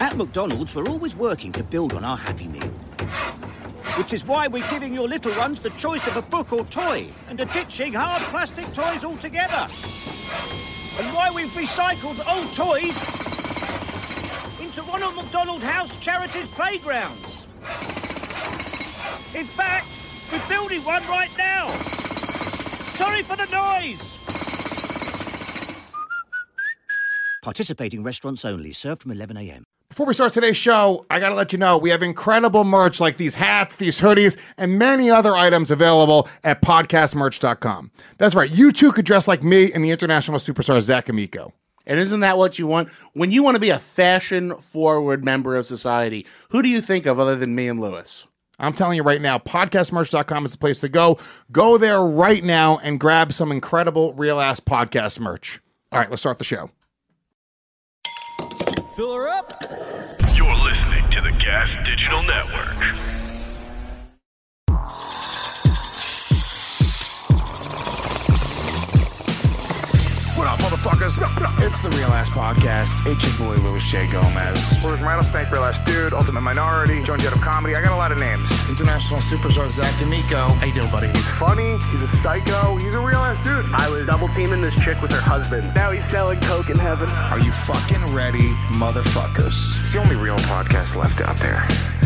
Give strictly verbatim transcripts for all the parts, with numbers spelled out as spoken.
At McDonald's, we're always working to build on our Happy Meal. Which is why we're giving your little ones the choice of a book or toy and are ditching hard plastic toys altogether. And why we've recycled old toys into Ronald McDonald House Charities playgrounds. In fact, we're building one right now. Sorry for the noise. Participating restaurants only, served from eleven a.m. Before we start today's show, I gotta let you know we have incredible merch like these hats, these hoodies, and many other items available at podcast merch dot com. That's right, you too could dress like me and the international superstar Zach Amico. And isn't that what you want? When you want to be a fashion-forward member of society, who do you think of other than me and Lewis? I'm telling you right now, podcast merch dot com is the place to go. Go there right now and grab some incredible real-ass podcast merch. All right, let's start the show. Fill her up. You're listening to the Gas Digital Network. What up, motherfuckers? It's the Real Ass Podcast. It's your boy, Louis J. Gomez. We're with Rattlesnake, Real Ass Dude, Ultimate Minority, Joan Jett of Comedy. I got a lot of names. International superstar Zach Amico. How you doing, buddy? He's funny. He's a psycho. He's a real ass dude. I was double teaming this chick with her husband. Now he's selling coke in heaven. Are you fucking ready, motherfuckers? It's the only real podcast left out there.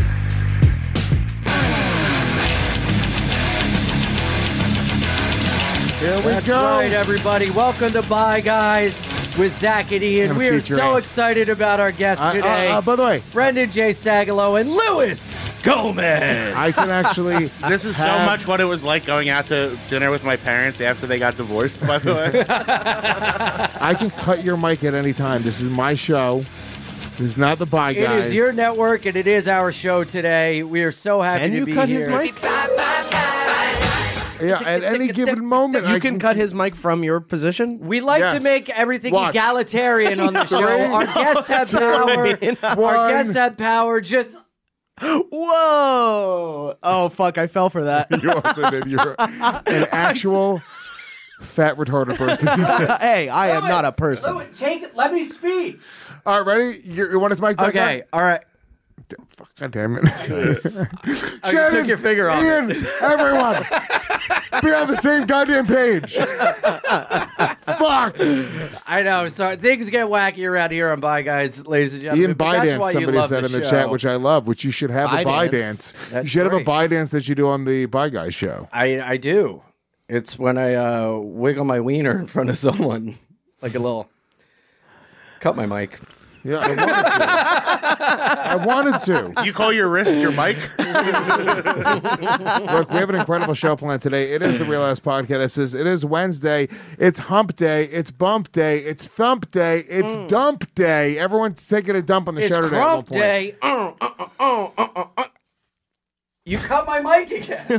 Here we That's go. right, everybody. Welcome to Bye Guys with Zach and Ian. Gonna We are beat your so ass. excited about our guests Uh, today. uh, uh, by the way, Brendan J. Sagalo and Louis Gomez. I can actually... This is so have- much what it was like going out to dinner with my parents after they got divorced, by the way. I can cut your mic at any time. This is my show. This is not the Bye It Guys. is your network, and it is our show today. We are so happy Can to you be cut here. his mic? Yeah, at any given moment, You I can cut his mic from your position? We like Yes. to make everything Watch. egalitarian on the show. Three, Our guests have power. Our one. guests have power. Just Whoa! Oh, fuck, I fell for that. You are an- you're an actual fat retarded person. Hey, I am not a person. Louis, take it. Let me speak. All right, ready? You, you want his mic back Okay. up? All right. Fuck, God damn it. Oh, you took your finger off Ian, everyone, be on the same goddamn page. Fuck. I know. Sorry, things get wacky around here on Bye Guys, ladies and gentlemen. Ian but that's Bydance, why you somebody love said the in the show. chat, which I love, which you should have a Bye Bye dance. dance. That's You should have a great. Bye dance that you do on the Bye Guys show. I I do. It's when I uh, wiggle my wiener in front of someone, like a little. Cut my mic. Yeah, I wanted to. I wanted to. You call your wrist your mic? Look, we have an incredible show planned today. It is the Real Ass Podcast. It is, it is Wednesday. It's Hump Day. It's Bump Day. It's Thump Day. It's Dump Day. Everyone's taking a dump on the It's show today. at one Crump point. Day. Uh, uh, uh, uh, uh, uh. You cut my mic again.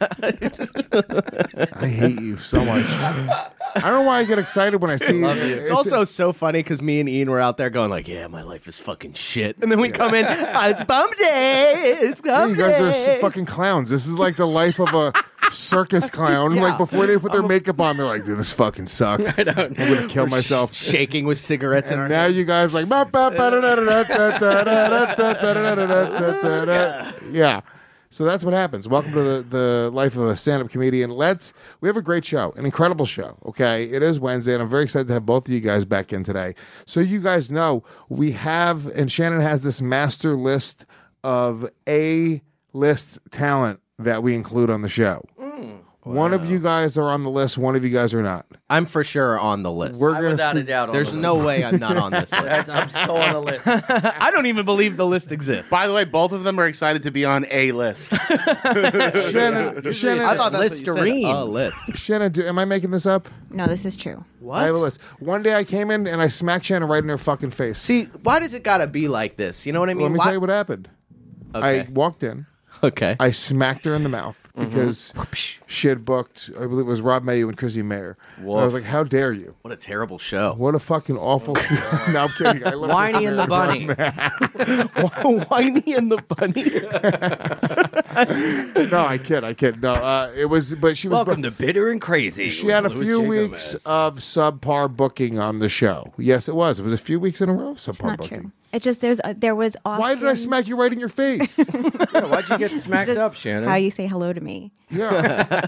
I hate you so much. I don't know why I get excited when I see you. It's also so funny because me and Ian were out there going like, yeah, my life is fucking shit. And then we come in, "Ah, it's bum day. It's Yeah, bum you guys are day. s- fucking clowns. This is like the life of a circus clown. Like before they put their makeup on, they're like, dude, this fucking sucks. I don't I'm gonna kill myself. Shaking with cigarettes in our And now you guys like ba- ba- ba- da- da- da- da- da- da- da- da- da- da- da- da- da- da- da. Yeah. So that's what happens. Welcome to the, the life of a stand-up comedian. Let's we have a great show, an incredible show. Okay, it is Wednesday, and I'm very excited to have both of you guys back in today. So you guys know we have, and Shannon has this master list of A-list talent that we include on the show. One of you guys are on the list. One of you guys are not. I'm for sure on the list. We're I'm gonna without a fi- doubt. On There's the no list. way I'm not on this list. I'm so on the list. I don't even believe the list exists. By the way, both of them are excited to be on a list. Shannon, Shannon, I thought that's what you said. Listerine. A list. Shannon, do, am I making this up? No, this is true. I have a list. One day I came in and I smacked Shannon right in her fucking face. See, why does it gotta be like this? You know what I mean? Let me Why- tell you what happened. Okay. I walked in. Okay. I smacked her in the mouth because she had booked, I believe it was Rob Mayu and Chrissy Mayer. And I was like, how dare you? What a terrible show. What a fucking awful... No, I'm kidding. I love Whiny Chrissy and Mayer the bunny. Whiny and the bunny. No, I kid. I kid. No, uh, it was... But she was... Welcome to Bitter and Crazy. She with had a Louis few J. weeks Gomez. of subpar booking on the show. Yes, it was. It was a few weeks in a row of subpar not booking. true. It just there's a, there was often... Why did I smack you right in your face? Yeah, why'd you get smacked Just up, Shannon? How you say hello to me. Yeah.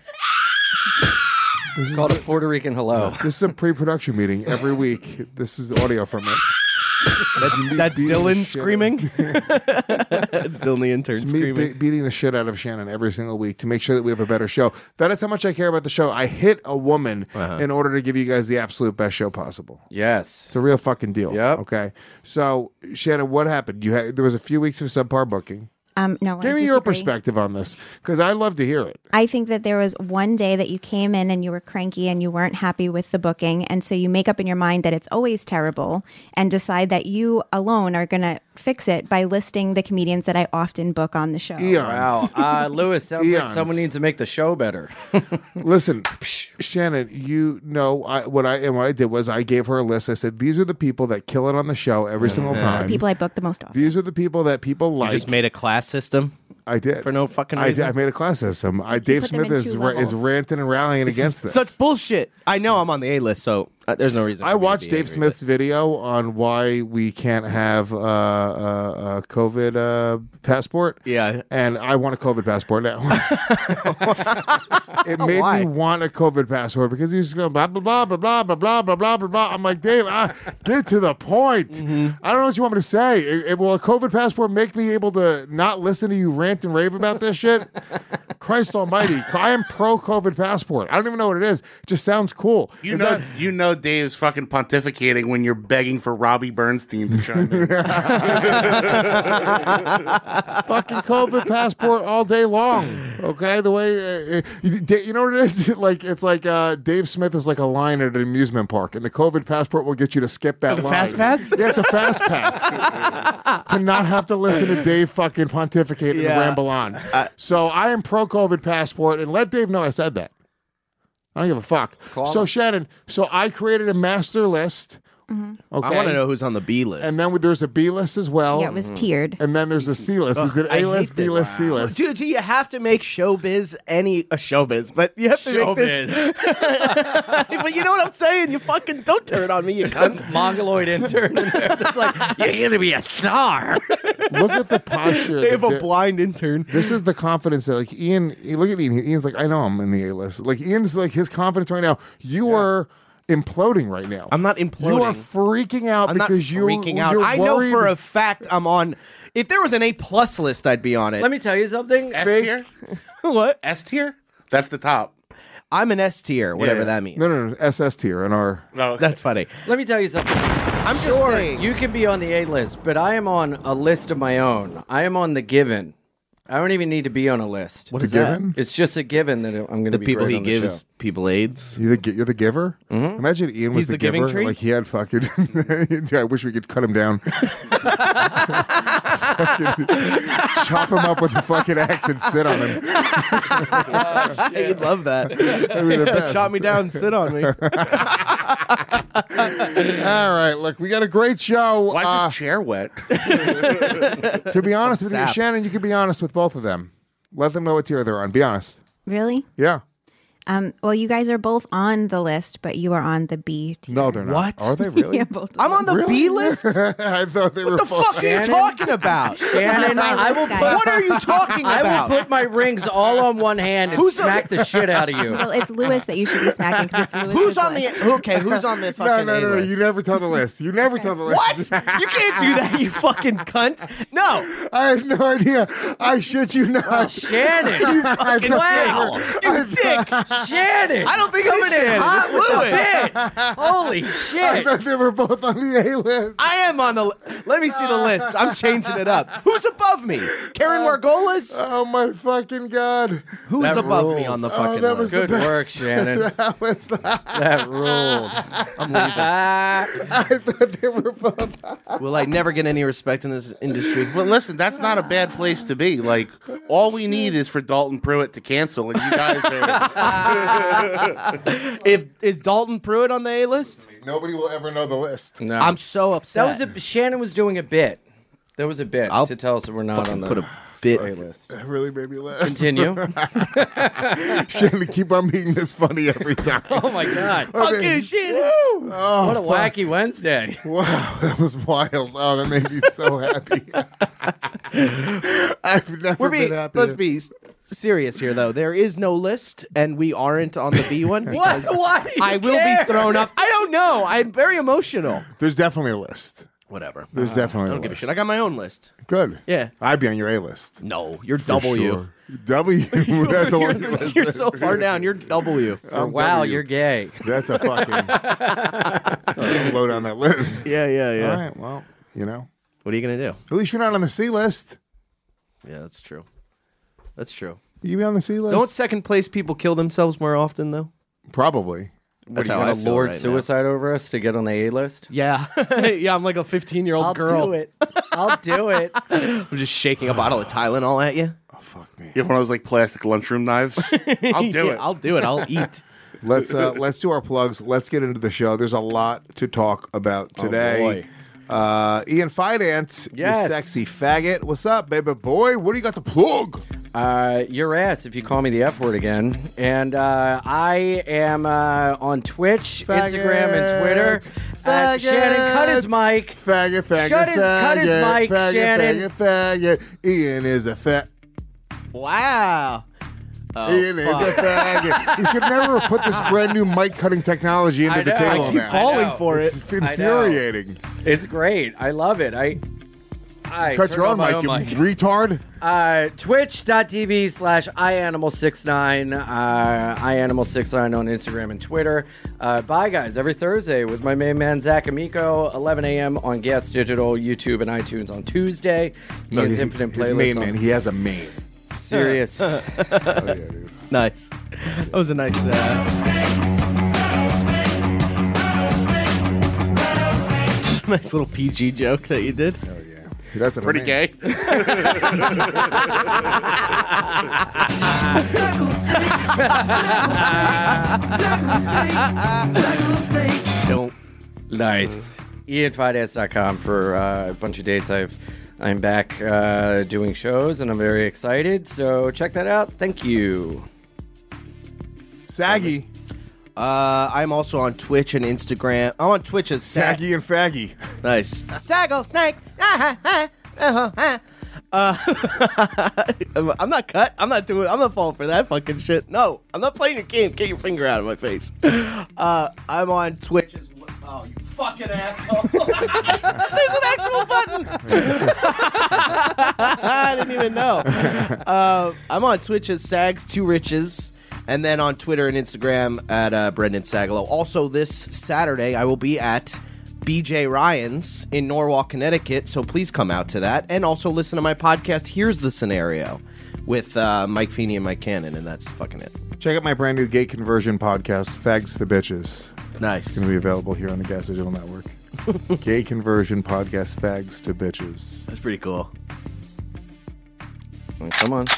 This is called a Puerto Rican hello. This is a pre-production meeting every week. This is audio from it. That's, Me that's beating the Dylan shit screaming. It's Dylan the intern It's me screaming. be- beating the shit out of Shannon every single week to make sure that we have a better show. That is how much I care about the show. I hit a woman Uh-huh. in order to give you guys the absolute best show possible. Yes. It's a real fucking deal. Yep. Okay. So, Shannon, what happened? You had there was a few weeks of subpar booking. Um, no, Give I me your disagree. perspective on this, because I'd love to hear it. I think that there was one day that you came in and you were cranky and you weren't happy with the booking. And so you make up in your mind that it's always terrible and decide that you alone are going to fix it by listing the comedians that I often book on the show. Eons. Wow. Uh, Lewis, sounds Eons. like someone needs to make the show better. Listen, Shannon, you know I, what I and what I did was I gave her a list. I said, these are the people that kill it on the show every single time. People I book the most often. These are the people that people like. You just made a class system. I did for no fucking I, reason. did, I made a class system. I, Dave put them Smith in is two ra- is levels. ranting and rallying This against is this. such bullshit. I know I'm on the A list, so uh, there's no reason. I for me to watched be Dave angry, Smith's video on why we can't have uh, uh, a COVID uh, passport. Yeah. And I want a COVID passport now. It made Why? me want a COVID passport because he was just going blah, blah, blah, blah, blah, blah, blah, blah, blah, blah, blah. I'm like, Dave, ah, get to the point. Mm-hmm. I don't know what you want me to say. It, it- will a COVID passport make me able to not listen to you rant and rave about this shit? Christ almighty. I am pro-COVID passport. I don't even know what it is. It just sounds cool. You Is know, that- you know, Dave's fucking pontificating when you're begging for Robbie Bernstein to chime in. fucking COVID passport all day long. Okay, the way uh, uh, you, you know what it is? Like it's like uh, Dave Smith is like a line at an amusement park, and the COVID passport will get you to skip that the line. fast pass? Yeah, it's a fast pass to not have to listen to Dave fucking pontificate and Yeah. ramble on. So I am pro COVID passport, and let Dave know I said that. I don't give a fuck. So Shannon, so I created a master list. Okay, I want to know who's on the B list. And then there's a B list as well. Yeah, it was tiered. And then there's a C list. Is it I A list, hate B this. list, C list? Dude, do you have to make showbiz any a showbiz? But you have to make this. But you know what I'm saying? You fucking don't turn on me, you cunt. Mongoloid intern in there that's like, you're going to be a star. Look at the posture. They have that a the- blind intern. This is the confidence that, like, Ian, look at Ian. Ian's like, I know I'm in the A list. Like, Ian's like, his confidence right now. You are imploding right now. I'm not imploding. You are freaking out I'm not because you're freaking out. You're I know worried. for a fact I'm on. If there was an A plus list, I'd be on it. Let me tell you something. S Fake- tier? what? S tier? That's the top. I'm an S tier, whatever Yeah. that means. No, no, no, S S tier in our. No, That's funny. Let me tell you something. I'm just Sure, saying. you can be on the A list, but I am on a list of my own. I am on the given. I don't even need to be on a list. What The is that? given? It's just a given that I'm going to The be people great he on the gives show. people AIDS. You're the, gi- you're the giver? Mm-hmm. Imagine Ian was He's the, the giving giver. tree? Like, he had fucking. Yeah, I wish we could cut him down. Fucking chop him up with a fucking axe and sit on him. Hey, you'd love that. That'd be the best. Chop me down, sit on me. All right, look, we got a great show. Why is Uh, this chair wet? to be honest with you, Sap. Shannon, you can be honest with both of them. Let them know what tier they're on. Be honest. Really? Yeah. Um, well, you guys are both on the list, but you are on the B tier. No, they're not. What? Are they really? Yeah, both of I'm on the Really? B list? What I thought they were the both- fuck are you Shannon? talking about? Shannon, my I list, will guys. put, What are you talking I about? will put my rings all on one hand and Who's on- smack the shit out of you. Well, it's Lewis that you should be smacking. 'cause it's Lewis's Who's on list. the okay? Who's on the No, fucking no, no, no. A-list? You never tell the list. You never tell the list. What? You can't do that, you fucking cunt. No. I had no idea. I shit you not. Shannon, you fucking wow, You dick. Shannon. I don't think it coming is in Shannon. hot It's with the Lewis. bit. Holy I shit! thought they were both on the A list. I am on the. Let me see the list. I'm changing it up. Who's above me? Karen Margolis? Oh my fucking god! Who's that above rules. me on the Oh, fucking that was list? the Good work, best. Shannon. That was the, That ruled. I'm leaving. I thought they were both. Will I never get any respect in this industry? But listen, that's not a bad place to be. Like, all we need is for Dalton Pruitt to cancel, and you guys are. If is Dalton Pruitt on the A list? Nobody will ever know the list. No. I'm so upset. That was a Shannon was doing a bit. That was a bit I'll to tell us that we're not on the. put a bit. A-list. That really made me laugh. Continue. Shannon, keep on being this funny every time. Oh my god. Okay. Fuck you, Shannon. Oh, What a fuck. wacky Wednesday. Wow, that was wild. Oh, that made me so happy. I've never We're being, been happy. let's be s- serious here, though. There is no list, and we aren't on the B one. What? because Why do you I will care? be thrown off. I don't know. I'm very emotional. There's definitely a list. Whatever. There's definitely I a don't give a list. shit. I got my own list. Good. Yeah. I'd be on your A list. No, you're For W. sure. W. That's the one You're, you you're so far down. You're W. I'm Wow, W. you're gay. That's a fucking that's a low down that list. Yeah, yeah, yeah. All right. Well, you know, What are you gonna do? at least you're not on the C list. Yeah, that's true. That's true. You be on the C list? Don't second place people kill themselves more often, though? Probably. That's What, how are you I gonna feel lord right now. suicide over us to get on the A list? Yeah. yeah, I'm like a fifteen-year-old I'll girl. do it. I'll do it. I'm just shaking a bottle of Tylenol at you. Oh fuck me. You have one of those like plastic lunchroom knives. I'll do Yeah, it. I'll do it. I'll eat. Let's uh, let's do our plugs. Let's get into the show. There's a lot to talk about today. boy. Uh, Ian Finance, Yes. you sexy faggot. What's up, baby boy? What do you got to plug? Uh, your ass if you call me the F word again. And uh, I am uh, on Twitch, Instagram, and Twitter. Uh, Shannon, cut his mic. Faggot, faggot, Shut his- faggot, cut his mic, faggot, Shannon. faggot, faggot. Ian is a fat. Wow. Oh, Ian is a faggot. We should never have put this brand new mic cutting technology into I the know. table I keep now. falling know. for it. It's infuriating. It's great. I love it. I, I Cut turn your on own my mic, own you mic. retard. Uh, Twitch.tv slash ianimal69, uh, ianimal69 on Instagram and Twitter. Uh, bye, guys. Every Thursday with my main man, Zach Amico, eleven a.m. on Gas Digital, YouTube, and iTunes on Tuesday. No, Ian's he- Infinite his Playlist main on man. He has a main. Serious. Oh, yeah, dude. Nice. That was a nice. Uh... nice little P G joke that you did. Oh, yeah. That's a Pretty main. gay. Don't. Nice. ian finance dot com for uh, a bunch of dates. I've I'm back uh, doing shows and I'm very excited. So check that out. Thank you. Saggy. Uh, I'm also on Twitch and Instagram. I'm on Twitch as Sag. Saggy and faggy. Nice. Saggle snake. Uh, I'm not cut. I'm not doing. I'm not falling for that fucking shit. No, I'm not playing your game. Get your finger out of my face. Uh, I'm on Twitch as well. Oh, you fucking asshole! There's an actual button. I didn't even know. Uh, I'm on Twitch as Sags Two Riches. And then on Twitter and Instagram at uh, Brendan Sagalow. Also, this Saturday, I will be at B J Ryan's in Norwalk, Connecticut. So please come out to that. And also listen to my podcast, Here's the Scenario, with uh, Mike Feeney and Mike Cannon. And that's fucking it. Check out my brand new gay conversion podcast, Fags the Bitches. Nice. It's going to be available here on the Gas Digital Network. Gay conversion podcast, Fags to Bitches. That's pretty cool. Come on.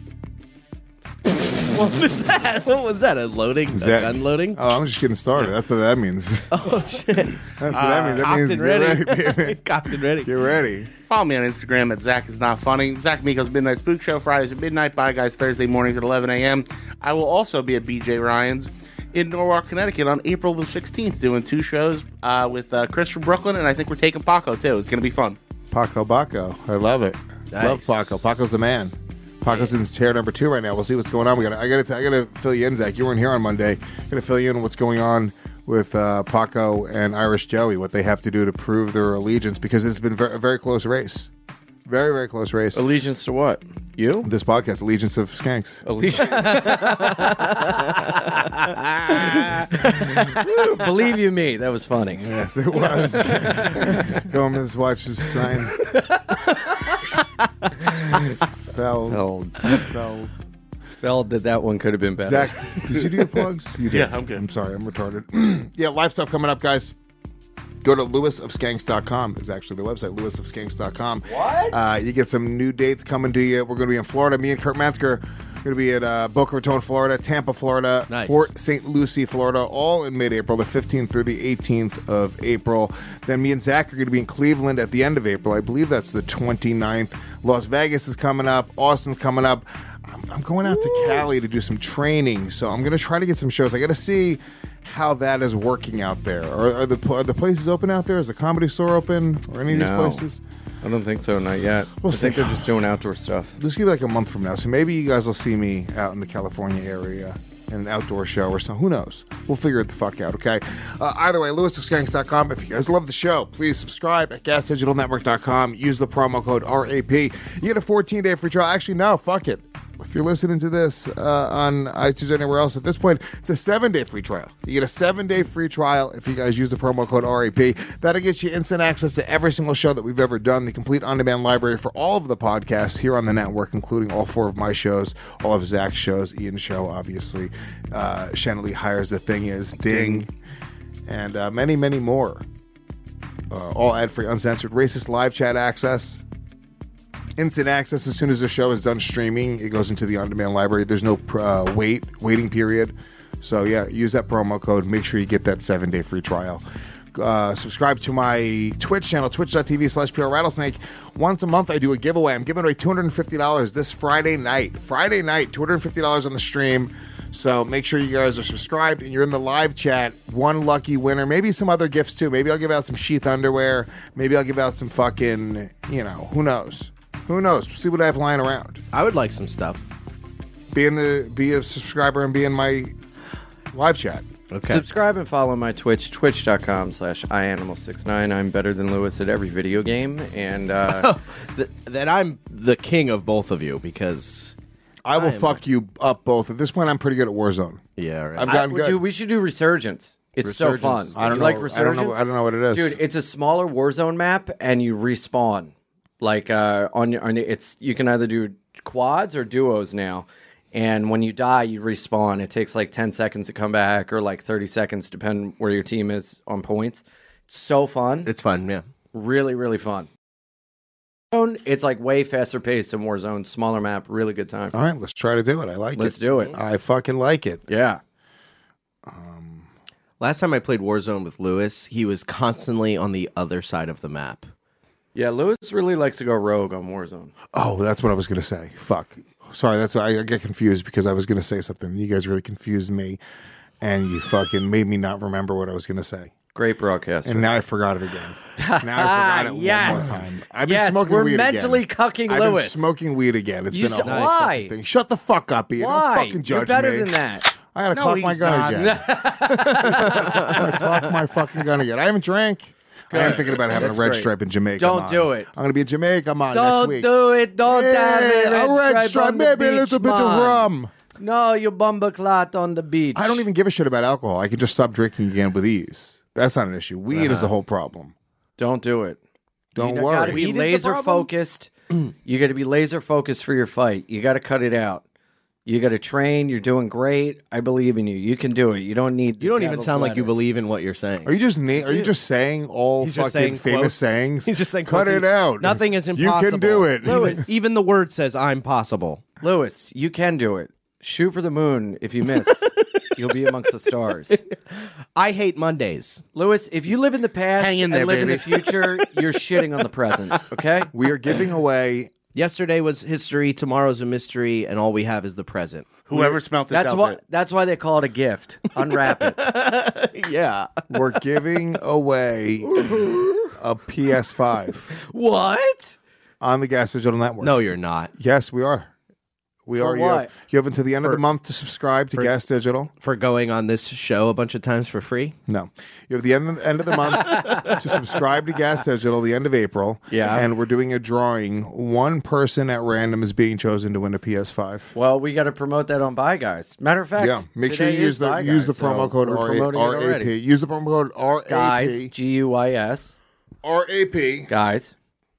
What was that? What was that? A loading? A that- gun loading? Oh, I'm just getting started. That's what that means. Oh, shit. That's what that means. That Cocked means and get ready. ready, baby. Cocked and ready. Get ready. Follow me on Instagram at Zach is not funny. Zach Miko's Midnight Spook Show Fridays at midnight. Bye guys Thursday mornings at eleven a.m. I will also be at B J Ryan's in Norwalk, Connecticut on April the sixteenth doing two shows uh, with uh, Chris from Brooklyn, and I think we're taking Paco too. It's going to be fun. Paco Baco. I love it. Love Nice. Paco. Paco's the man. Paco's in chair number two right now. We'll see what's going on. We got. I got to. I got to fill you in, Zach. You weren't here on Monday. Got to fill you in on what's going on with uh, Paco and Irish Joey. What they have to do to prove their allegiance, because it's been ver- a very close race. Very very close race. Allegiance to what? You? This podcast, Allegiance of Skanks. Allegiance. Woo, believe you me, that was funny. Yes, it was. Go home and watch his sign. Fell. Feld. Fell. Feld that that one could have been better. Zach, did you do your plugs? You did. Yeah, I'm good. I'm sorry, I'm retarded. Yeah, live stuff coming up, guys. Go to lewis of skanks dot com is actually the website, lewis of skanks dot com. What? Uh, you get some new dates coming to you. We're going to be in Florida. Me and Kurt Metzger Going to be at uh, Boca Raton, Florida, Tampa, Florida, Nice. Port Saint Lucie, Florida, all in mid-April, the fifteenth through the eighteenth of April. Then me and Zach are going to be in Cleveland at the end of April. I believe that's the twenty-ninth. Las Vegas is coming up. Austin's coming up. I'm, I'm going out to Cali to do some training, so I'm going to try to get some shows. I got to see how that is working out there. Are, are the are the places open out there? Is the Comedy Store open or any of these No. places? I don't think so, not yet. We'll I think see. they're just doing outdoor stuff. This will be like a month from now, so maybe you guys will see me out in the California area in an outdoor show or something. Who knows? We'll figure it the fuck out, okay? Uh, either way, lewis of skanks dot com. If you guys love the show, please subscribe at gas digital network dot com. Use the promo code R A P. You get a fourteen-day free trial. Actually, no, fuck it. If you're listening to this uh, on iTunes or anywhere else at this point, it's a seven-day free trial. You get a seven-day free trial if you guys use the promo code R A P. That'll get you instant access to every single show that we've ever done, the complete on-demand library for all of the podcasts here on the network, including all four of my shows, all of Zach's shows, Ian's show, obviously, uh, Shanley Hires, The Thing Is, Ding, and uh, many, many more. Uh, all ad-free, uncensored, racist live chat access. Instant access as soon as the show is done streaming. It goes into the on-demand library. There's no uh, wait waiting period. So, yeah, use that promo code. Make sure you get that seven-day free trial. Uh, subscribe to my Twitch channel, twitch.tv slash PR Rattlesnake. Once a month, I do a giveaway. I'm giving away two hundred fifty dollars this Friday night. Friday night, two hundred fifty dollars on the stream. So make sure you guys are subscribed and you're in the live chat. One lucky winner. Maybe some other gifts, too. Maybe I'll give out some sheath underwear. Maybe I'll give out some fucking, you know, who knows? Who knows? We'll see what I have lying around. I would like some stuff. Be in the be a subscriber and be in my live chat. Okay. Subscribe and follow my Twitch, twitch.com slash ianimal69. I'm better than Lewis at every video game. And uh, Th- that I'm the king of both of you because I will I am- fuck you up both. At this point, I'm pretty good at Warzone. yeah, right. I've I, gotten good. dude, we should do Resurgence. It's so fun. I don't you know. like I Resurgence? don't know. I don't know what it is. Dude, it's a smaller Warzone map, and you respawn. Like uh, on your, on your, it's you can either do quads or duos now, and when you die, you respawn. It takes like ten seconds to come back, or like thirty seconds, depending where your team is on points. It's so fun. It's fun, yeah. Really, really fun. It's like way faster paced than Warzone. Smaller map, really good time. All right, let's try to do it. I like Let's it. do it. I fucking like it. Yeah. Last time I played Warzone with Lewis, he was constantly on the other side of the map. Yeah, Lewis really likes to go rogue on Warzone. Oh, that's what I was going to say. Fuck. Sorry, that's why I get confused because I was going to say something. You guys really confused me, and you fucking made me not remember what I was going to say. Great broadcaster. And now I forgot it again. Now I forgot it Yes. one more time. I've Yes, been smoking we're weed mentally again. cucking I've Lewis. been smoking weed again. It's You been a said- whole why? fucking thing. Shut the fuck up, Ian. Why? Don't fucking judge You're better me. than that. I gotta No, clock my he's gun not. again. I gotta clock my fucking gun again. I haven't drank. I am thinking about having That's a red great. stripe in Jamaica. Don't I'm on. do it. I'm gonna be in Jamaica. I'm on next Don't week. do it. Don't have Hey, it. a red stripe, on the maybe a beach, little bit of man. rum. No, you bumbleclot on the beach. I don't even give a shit about alcohol. I can just stop drinking again with ease. That's not an issue. Weed is the whole problem. Don't do it. Don't you worry. gotta be Weed is the laser problem? focused. You got to be laser focused for your fight. You got to cut it out. You got to train. You're doing great. I believe in you. You can do it. You don't need. You don't even devil's sound like you lettuce. believe in what you're saying. Are you just na- are you just saying all He's fucking just saying famous quotes. sayings? He's just saying cut quotes. it out. Nothing is impossible. You can do it. Lewis. Even the word says I'm possible. Lewis, you can do it. Shoot for the moon. If you miss, you'll be amongst the stars. I hate Mondays. Lewis, if you live in the past Hang in and there, live in baby. the future, you're shitting on the present. Okay. We are giving away. Yesterday was history, tomorrow's a mystery, and all we have is the present. Whoever smelt it That's dealt why. it. That's why they call it a gift. Unwrap it. Yeah. We're giving away a P S five What? on the Gas Digital Network. No, you're not. Yes, we are. We For are. You have, what? you have until the end of For- the month to subscribe to Gas Digital. For going on this show a bunch of times for free? No, you have the end of, end of the month to subscribe to Gas Digital. The end of April. Yeah. and we're doing a drawing. One person at random is being chosen to win a P S five. Well, we got to promote that on Buy Guys. Matter of fact, Yeah, make sure you today use is the Buy use the Guys, so promo code we're R promoting it A P. already. Use the promo code R A P. Guys, G U Y S. R A P. Guys.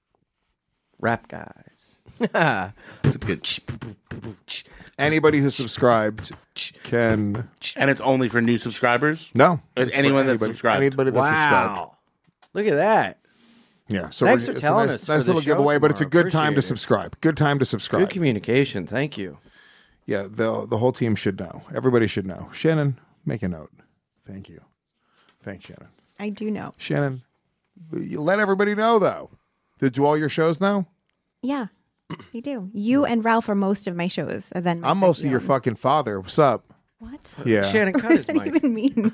Rap Guys. It's a good. Anybody who subscribed can And it's only for new subscribers? no But It's for anyone that's anybody, subscribed. Anybody that's subscribed. Wow. Look at that. Yeah. So Thanks we're- for it's telling a nice, us for nice the little show giveaway, but it's a tomorrow. good time to Appreciate it. subscribe. Good time to subscribe. Good communication. Thank you. Yeah, the the whole team should know. Everybody should know. Shannon, make a note. Thank you. Thanks, Shannon. I do know. Shannon, you let everybody know, though. Did do all your shows know? Yeah, you do. You and Ralph are most of my shows. And then my I'm mostly you your know. fucking father. What's up? What? Yeah. Shannon, cut What his does that mic. even mean?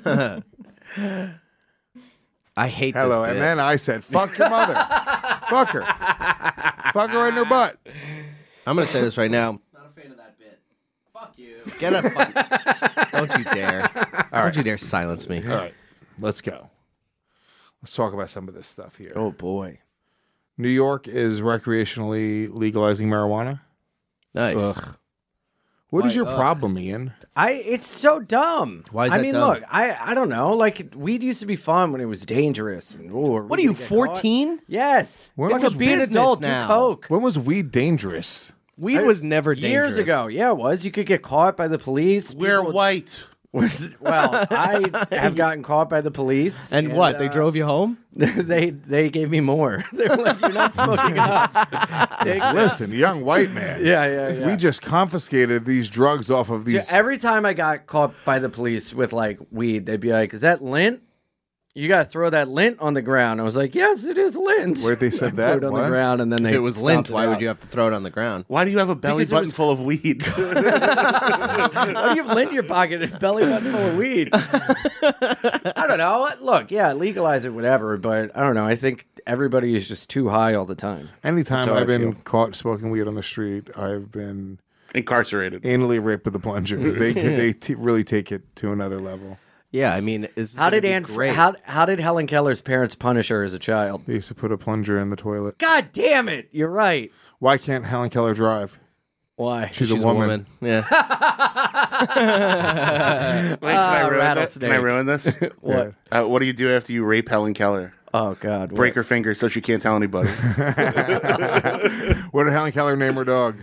I hate Hello, this and bit. then I said, "Fuck your mother, fuck her, fuck her in her butt." I'm going to say this right now. Not a fan of that bit. Fuck you. Get up. Fuck. Don't you dare. Don't you dare silence me. All right, let's go. Let's talk about some of this stuff here. Oh boy. New York is recreationally legalizing marijuana. Nice. Ugh. What is Why, your ugh. problem, Ian? I it's so dumb. Why is I that mean, dumb? look, I I don't know. Like weed used to be fun when it was dangerous. And, ooh, What are you, fourteen? Yes. When It's was a be an business adult. now? Do coke. When was weed dangerous? Weed was never dangerous. Years ago, yeah, it was. You could get caught by the police. We're People- white. Well, I have gotten caught by the police. And, what? They uh, drove you home? they they gave me more. They were like, "You're not smoking enough." Take this. Listen, young white man. Yeah, yeah, yeah. We just confiscated these drugs off of Yeah, these. every time I got caught by the police with like weed, they'd be like, "Is that lint? You got to throw that lint on the ground." I was like, "Yes, it is lint." Where they said I that? Put it on What? the ground, and then If they it was stomped lint, it why out. would you have to throw it on the ground? Why do you have a belly Because it button was- full of weed? Why do you have lint in your pocket and belly button full of weed? I don't know. Look, yeah, legalize it, whatever. But I don't know. I think everybody is just too high all the time. Anytime That's how I've I been feel. caught smoking weed on the street, I've been Incarcerated. anally raped with a plunger. They they t- really take it to another level. Yeah, I mean, is this How did gonna be Anne? great? How how did Helen Keller's parents punish her as a child? They used to put a plunger in the toilet. God damn it! You're right. Why can't Helen Keller drive? Why? She's, She's a woman. Yeah. Wait, can, I Ah, ruin this? Can I rattlesnake. ruin this? What? Uh, what do you do after you rape Helen Keller? Oh God! what? Break her finger so she can't tell anybody. What did Helen Keller name her dog?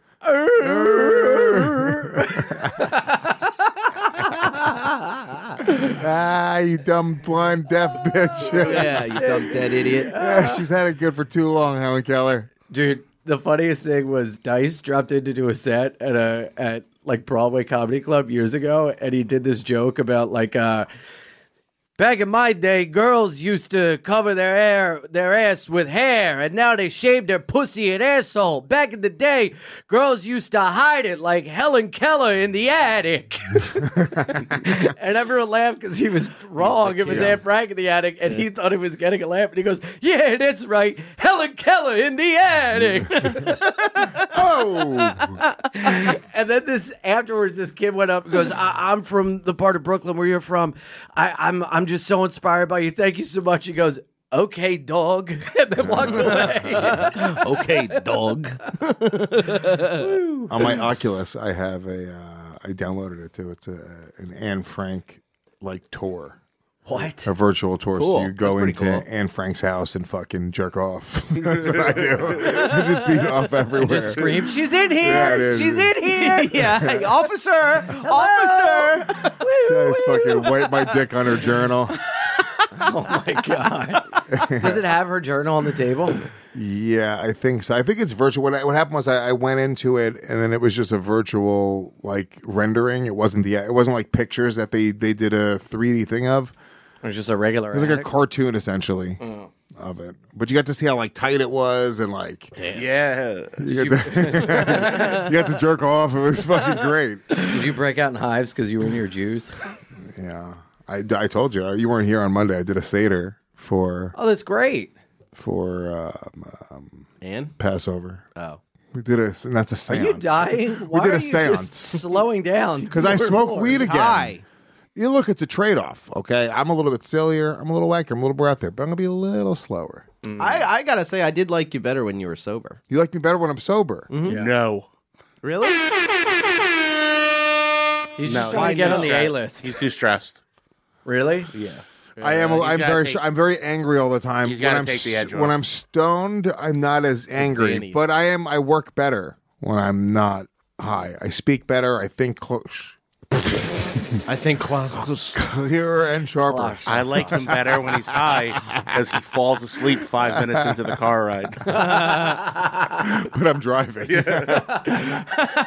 Ah, you dumb, blind, deaf bitch. Yeah, you dumb dead idiot. Yeah, she's had it good for too long, Helen Keller. Dude, the funniest thing was Dice dropped in to do a set at a at like Broadway Comedy Club years ago, and he did this joke about like uh back in my day, girls used to cover their hair, their ass with hair, and now they shave their pussy and asshole. Back in the day, girls used to hide it like Helen Keller in the attic. And everyone laughed because he was wrong. It was Anne Frank in the attic, and he thought he was getting a laugh. And he goes, "Yeah, that's right, Helen Keller in the attic." Oh, And then this afterwards, this kid went up and goes, I- "I'm from the part of Brooklyn where you're from. I- I'm I'm just so inspired by you. Thank you so much." He goes, "Okay, dog," and then walked away. Okay, dog. on my Oculus, I have a. Uh, I downloaded it too. It's a, an Anne Frank like tour. What? A virtual tour, Cool. so you go That's into pretty cool. Anne Frank's house and fucking jerk off. That's what I do. I just beat off everywhere. Just scream, "She's in here! Yeah, it is. She's in here!" Yeah, officer, officer. I just fucking wipe my dick on her journal. Oh my God. Does it have her journal on the table? Yeah, I think so. I think it's virtual. What, I, what happened was I, I went into it, and then it was just a virtual like rendering. It wasn't the. It wasn't like pictures that they they did a three D thing of. It was just a regular. It was like a attic? cartoon essentially of it, but you got to see how like tight it was, and like Yeah. you got, to, you got to jerk off. It was fucking great. Did you break out in hives because you were near Jews? Yeah, I, I told you you weren't here on Monday. I did a seder for Oh, that's great. for um, um, And Passover. oh, We did a and that's a Are seance. you dying? Why did a are you seance. just slowing down? Because I more and smoke more? weed again. hi. You look, it's a trade-off, okay? I'm a little bit sillier. I'm a little wackier. I'm a little more out there, but I'm going to be a little slower. I, I gotta say, I did like you better when you were sober. You like me better when I'm sober. Yeah. No. Really? He's No, just trying to get on the stressed. A list. He's too stressed. Really? Yeah. I am. He's I'm gotta very. take- I'm very angry all the time. He's When gotta I'm take the s- edge when off. I'm stoned, I'm not as angry. Xannies. But I am. I work better when I'm not high. I speak better. I think close. I think close. Clearer and sharper. I like him better when he's high because he falls asleep five minutes into the car ride. But I'm driving. Yeah.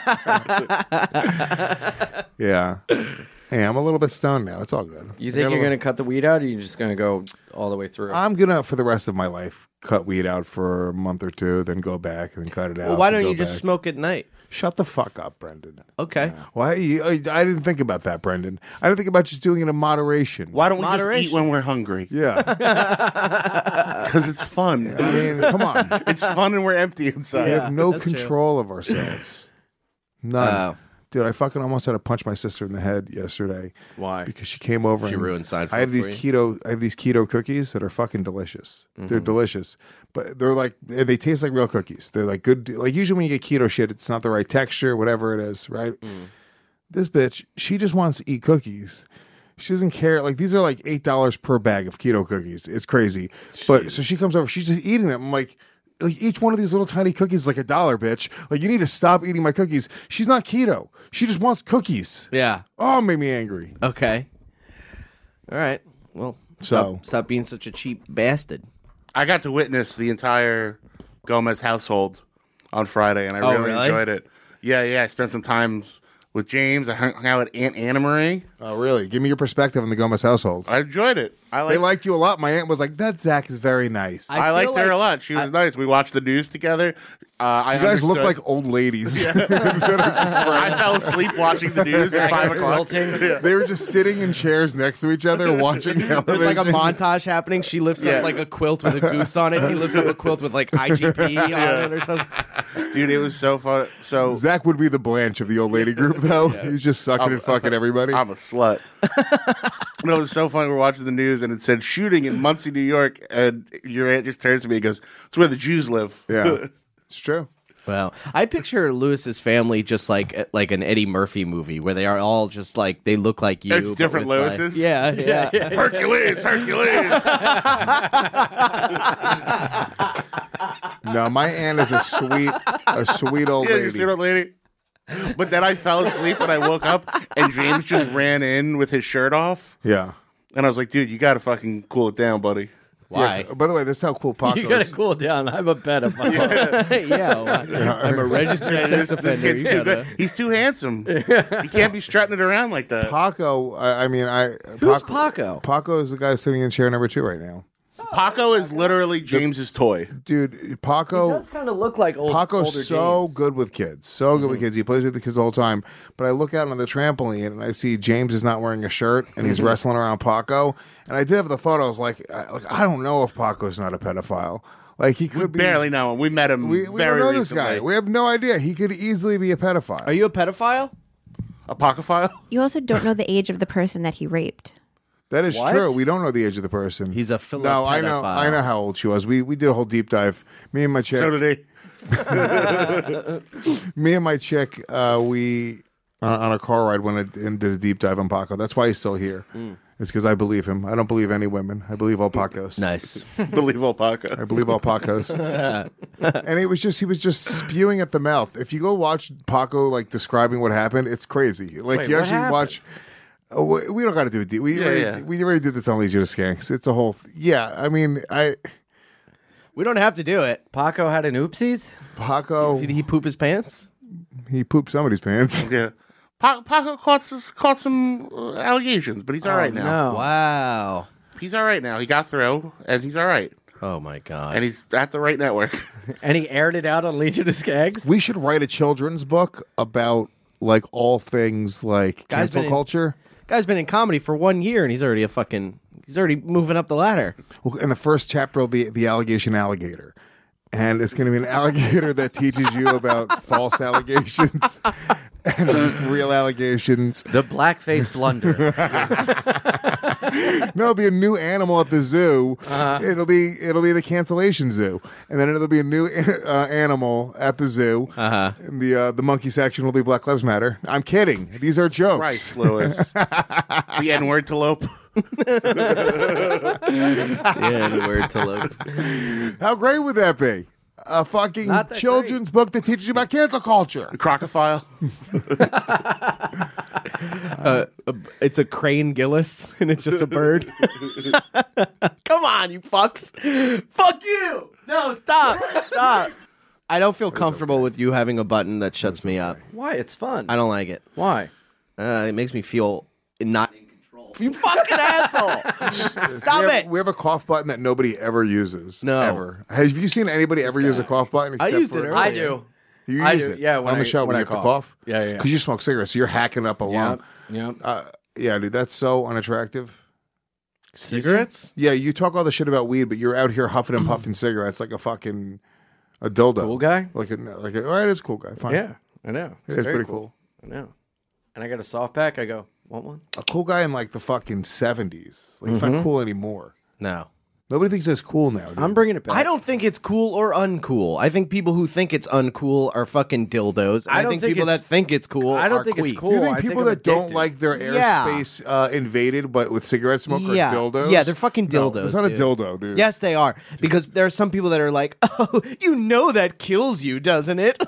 yeah. Hey, I'm a little bit stoned now. It's all good. You think you're going to cut the weed out, or are you just going to go all the way through? I'm going to, for the rest of my life, cut weed out for a month or two, then go back and then cut it out. Well, why and don't go you just back. smoke at night? Shut the fuck up, Brendan. Okay. Why? You, I, I didn't think about that, Brendan. I didn't think about just doing it in moderation. Why don't we Moderation. just eat when we're hungry? Yeah. Because it's fun. I mean, come on. It's fun and we're empty inside. We have no that's true. control of ourselves. None. Oh. Dude, I fucking almost had to punch my sister in the head yesterday. Why? Because she came over She and ruined Seinfeld I have these for keto I have these keto cookies that are fucking delicious. They're delicious. But they're like they taste like real cookies. They're like good like usually when you get keto shit, it's not the right texture, whatever it is, right? This bitch, she just wants to eat cookies. She doesn't care. Like these are like eight dollars per bag of keto cookies. It's crazy. But so she comes over, she's just eating them. I'm like Like each one of these little tiny cookies is like a dollar, bitch. Like you need to stop eating my cookies. She's not keto. She just wants cookies. Yeah. Oh, it made me angry. Okay. All right. Well, So- stop, stop being such a cheap bastard. I got to witness the entire Gomez household on Friday, and I Oh, really, really? enjoyed it. Yeah, yeah. I spent some time with James. I hung hung out with Aunt Anna Marie. Oh, really? Give me your perspective on the Gomez household. I enjoyed it. I They liked, liked you a lot. My aunt was like, "That Zach is very nice." I I, feel liked her like- a lot. She was nice. We watched the news together. Uh, I you guys look understood- like old ladies. I fell asleep watching the news at five o'clock. They were just sitting in chairs next to each other watching television. There's like a montage happening. She lifts Yeah. up like a quilt with a goose on it. He lifts up a quilt with like I G P on it or something. Dude, it was so fun. So Zach would be the Blanche of the old lady group, though. He's just sucking and fucking everybody. I'm a slut. No, it was so funny. We're watching the news, and it said shooting in Muncie, New York, and your aunt just turns to me and goes, "It's where the Jews live." yeah, it's true. Wow. I picture Lewis's family just like like an Eddie Murphy movie where they are all just like they look like you. It's but different with, like- Lewises? yeah, yeah. Hercules, Hercules. No, my aunt is a sweet, a sweet old Yeah, you lady. see that lady? But then I fell asleep and I woke up, and James just ran in with his shirt off, Yeah. and I was like, "Dude, you got to fucking cool it down, buddy." Why? Yeah, by the way, this is how cool Paco You gotta is. cool down. I'm a pedophile. yeah, well, I'm a registered Yeah, sex this, this offender. kid's You too gotta- good. He's too handsome. He can't be strutting it around like that. Paco, I, I mean, I. Who's Paco? Paco is the guy sitting in chair number two right now. Paco is literally James's toy. Dude, He Paco. does kind of look like old. Paco's older so James. good with kids, so good with Mm-hmm. kids. He plays with the kids all the time. But I look out on the trampoline and I see James is not wearing a shirt and Mm-hmm. he's wrestling around Paco. And I did have the thought, I was like, I, like I don't know if Paco's not a pedophile. Like he could We be. barely know him. We met him We, we very don't know this recently. guy. We have no idea. He could easily be a pedophile. Are you a pedophile? A Pacophile? You also don't know the age of the person that he raped. That is What? true. We don't know the age of the person. He's a No, I know. philopedophile. I know how old she was. We we did a whole deep dive. Me and my chick. So did he. me and my chick. Uh, we on, on a car ride went and did a deep dive on Paco. That's why he's still here. It's because I believe him. I don't believe any women. I believe all Pacos. Nice. Believe all Paco. I believe all Pacos. And it was just he was just spewing at the mouth. If you go watch Paco like describing what happened, it's crazy. Like Wait, you what actually happened? watch. Oh, we we don't got to do it. deep. We Yeah, already, yeah. we already did this on Legion of Skanks. It's a whole. Th- yeah, I mean, I We don't have to do it. Paco had an oopsies. Paco Did he poop his pants? he pooped somebody's pants. Yeah. Pa- Paco caught, s- caught some uh, allegations, but he's all right now. No. Wow. He's all right now. He got through, and he's all right. Oh my god. And he's at the right network. And he aired it out on Legion of Skags. We should write a children's book about like all things like Guy's cancel been in- culture. Guy's been in comedy for one year and he's already a fucking. He's already moving up the ladder. Well, and the first chapter will be the allegation alligator. And it's going to be an alligator that teaches you about false allegations and real allegations. The blackface blunder. No, it'll be a new animal at the zoo. Uh-huh. It'll be it'll be the cancellation zoo, and then it'll be a new uh, animal at the zoo. Uh-huh. And the uh, the monkey section will be Black Lives Matter. I'm kidding. These are jokes. Christ, Lewis. The N-word to lope. Yeah, the word to look. How great would that be? A fucking Not that children's book that teaches you about cancel culture. Crocophile. uh, a, it's a crane Gillis, and it's just a bird. Come on, you fucks! Fuck you! No, stop, stop. I don't feel comfortable with you having a button that shuts me up. Why? It's fun. I don't like it. Why? Uh, it makes me feel not in control. You fucking asshole! Stop we have, it! We have a cough button that nobody ever uses. No. Ever. Have you seen anybody ever use a cough button? I except used for- it earlier. I do. You I use do, it yeah, when on the I- show when when I you have to cough. cough. Yeah, yeah, yeah. Because you smoke cigarettes, so you're hacking up a lung. Yep. Yep. Uh, yeah, dude, that's so unattractive. Cigarettes? Yeah, you talk all the shit about weed, but you're out here huffing and puffing cigarettes like a fucking a dildo. Cool guy? Like a like a, oh, it is a cool guy. Fine. Yeah, I know. It is very pretty cool. I know. And I got a soft pack. I go, want one? A cool guy in like the fucking seventies. Like it's Mm-hmm. not cool anymore. No. Nobody thinks it's cool now. Dude. I'm bringing it back. I don't think it's cool or uncool. I think people who think it's uncool are fucking dildos. And I I, don't think, think people it's- that think it's cool I don't are think it's queefs. cool. Do you think I think people I'm that don't addicted. like their Yeah. airspace uh, invaded, but with cigarette smoke, Yeah. are dildos? Yeah, they're fucking No, dildos, it's not dude. a dildo, dude. Yes, they are. Because there are some people that are like, oh, you know that kills you, doesn't it?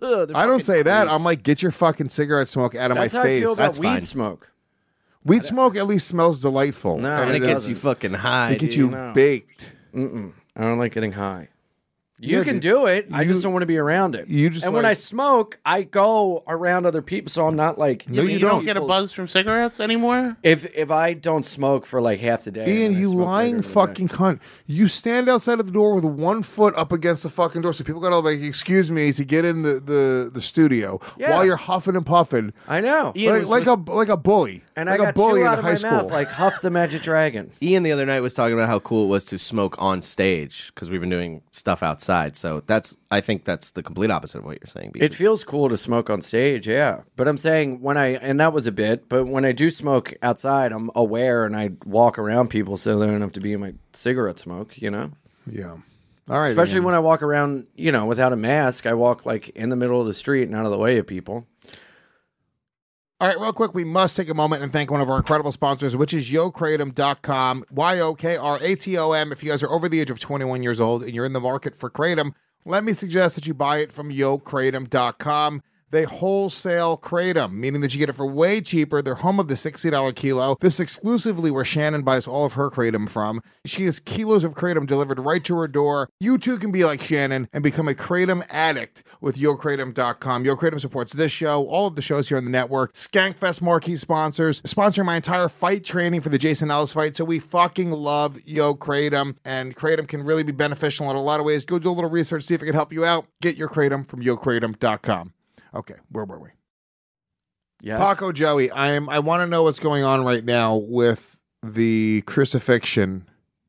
I don't say that. I'm like, get your fucking cigarette smoke out of That's my how face. I feel about That's weed fine. smoke. Weed smoke at least smells delightful. No, and it gets doesn't. you fucking high. It gets dude. you No. baked. Mm-mm. I don't like getting high. You Yeah, can dude. do it. I You- just don't want to be around it. you just and when I like- smoke, I go around other people, so I'm not like. No, You, you don't don't. get a buzz from cigarettes anymore? If if I don't smoke for like half the day, Ian, and I you smoke lying later in the day- fucking cunt. You stand outside of the door with one foot up against the fucking door, so people gotta like, excuse me, to get in the, the, the studio Yeah. while you're huffing and puffing. I know. Ian Like, was like a like a bully. And like I a got bully two in out of high my school. mouth, like Huff the Magic Dragon. Ian the other night was talking about how cool it was to smoke on stage because we've been doing stuff outside. So that's, I think that's the complete opposite of what you're saying. It because- feels cool to smoke on stage, yeah. But I'm saying when I, and that was a bit, but when I do smoke outside, I'm aware and I walk around people so they don't have to be in my cigarette smoke, you know? Yeah. All right. Especially Ian. when I walk around, you know, without a mask. I walk like in the middle of the street and out of the way of people. All right, real quick, we must take a moment and thank one of our incredible sponsors, which is yo kratom dot com, Y O K R A T O M. If you guys are over the age of twenty-one years old and you're in the market for kratom, let me suggest that you buy it from yo kratom dot com. They wholesale kratom, meaning that you get it for way cheaper. They're home of the sixty dollars kilo. This is exclusively where Shannon buys all of her kratom from. She has kilos of kratom delivered right to her door. You too can be like Shannon and become a kratom addict with yo kratom dot com. Yo Kratom supports this show, all of the shows here on the network, Skankfest marquee sponsors, sponsoring my entire fight training for the Jason Ellis fight. So we fucking love Yo Kratom, and kratom can really be beneficial in a lot of ways. Go do a little research, see if it can help you out. Get your kratom from yo kratom dot com. Okay, where were we? Yes. Paco Joey, I am. I want to know what's going on right now with the crucifixion.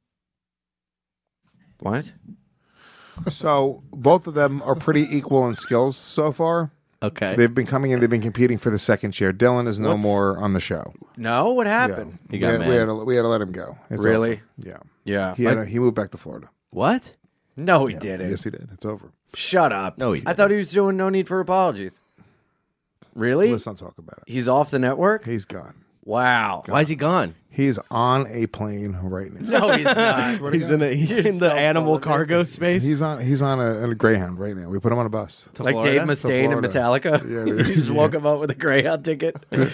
What? So both of them are pretty equal in skills so far. Okay. They've been coming in. They've been competing for the second chair. Dylan is no What's- more on the show. No, what Yeah, happened? He we, got had, mad. we, had to, we had to let him go. It's Really? over. Yeah. Yeah. He had to- he moved back to Florida. What? No, he didn't. Yes, he did. It's over. Shut up. No, he I thought he was doing No Need for Apologies. Really? Let's not talk about it. He's off the network? He's gone. Wow. Why is he gone? He's on a plane right now. No, he's not. He's in a, he's You're in the so animal full of it. cargo space. He's on. He's on a, a Greyhound right now. We put him on a bus. To Like Florida? Dave Mustaine and Florida. Metallica. Yeah, dude. You just woke him up with a Greyhound ticket.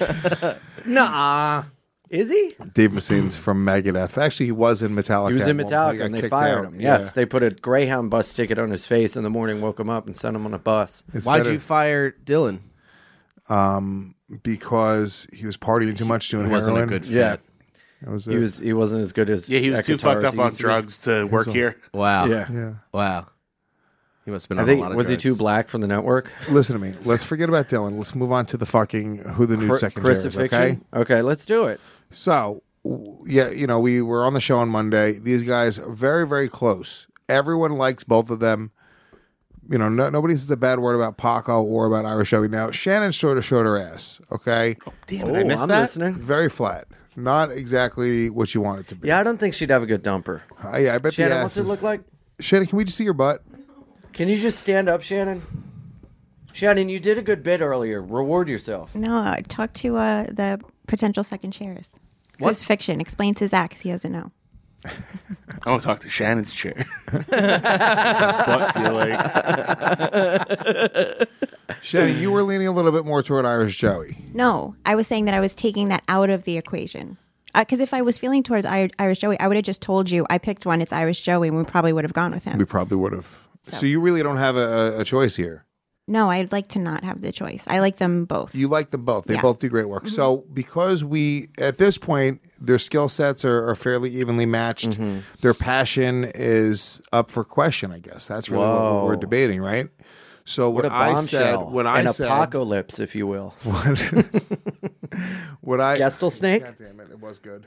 Nah. Is he? Dave Mustaine's from Megadeth. Actually, he was in Metallica. He was in at one point. He Metallica got and they kicked fired out. him. Yes, Yeah. they put a Greyhound bus ticket on his face in the morning, woke him up, and sent him on a bus. It's Why'd better, you fire Dylan? Um, because he was partying too much, doing He wasn't heroin. a good fit. Yeah, That was he it. was. He wasn't as good as Yeah, he was at too guitar fucked as up he on used to be. drugs to work here. Wow. Yeah. Yeah. Wow. He must have been I on think a lot of was drugs. he too black for the network? Listen to me. Let's forget about Dylan. Let's move on to the fucking who the new Cru- second chair is. crucifixion? Okay. Okay, let's do it. So, w- yeah, you know, we were on the show on Monday. These guys are very, very close. Everyone likes both of them. You know, no, nobody says a bad word about Paco or about Irish Joey. Now, Shannon sort of showed her ass, okay? Damn Oh, it, I missed I'm that. listening. Very flat. Not exactly what you want it to be. Yeah, I don't think she'd have a good dumper. Uh, yeah, I bet Shannon, the ass what's it is- look like? Shannon, can we just see your butt? Can you just stand up, Shannon? Shannon, you did a good bit earlier. Reward yourself. No, uh, talk to uh, the potential second chairs. Crucifixion. Explain to Zach because he doesn't know. I want to talk to Shannon's chair. What feel like? Shannon, you were leaning a little bit more toward Irish Joey. No, I was saying that I was taking that out of the equation. Because uh, if I was feeling towards Ir- Irish Joey, I would have just told you I picked one. It's Irish Joey, and we probably would have gone with him. We probably would have. So, So. you really don't have a, a choice here. No, I'd like to not have the choice. I like them both. You like them both. They Yeah. both do great work. So because we, at this point, their skill sets are, are fairly evenly matched. Their passion is up for question, I guess. That's really what Whoa. we're debating, right? So What what, a I said, bombshell. what I An said, apocalypse, if you will. what, what I, Gestel snake? God damn it, it was good.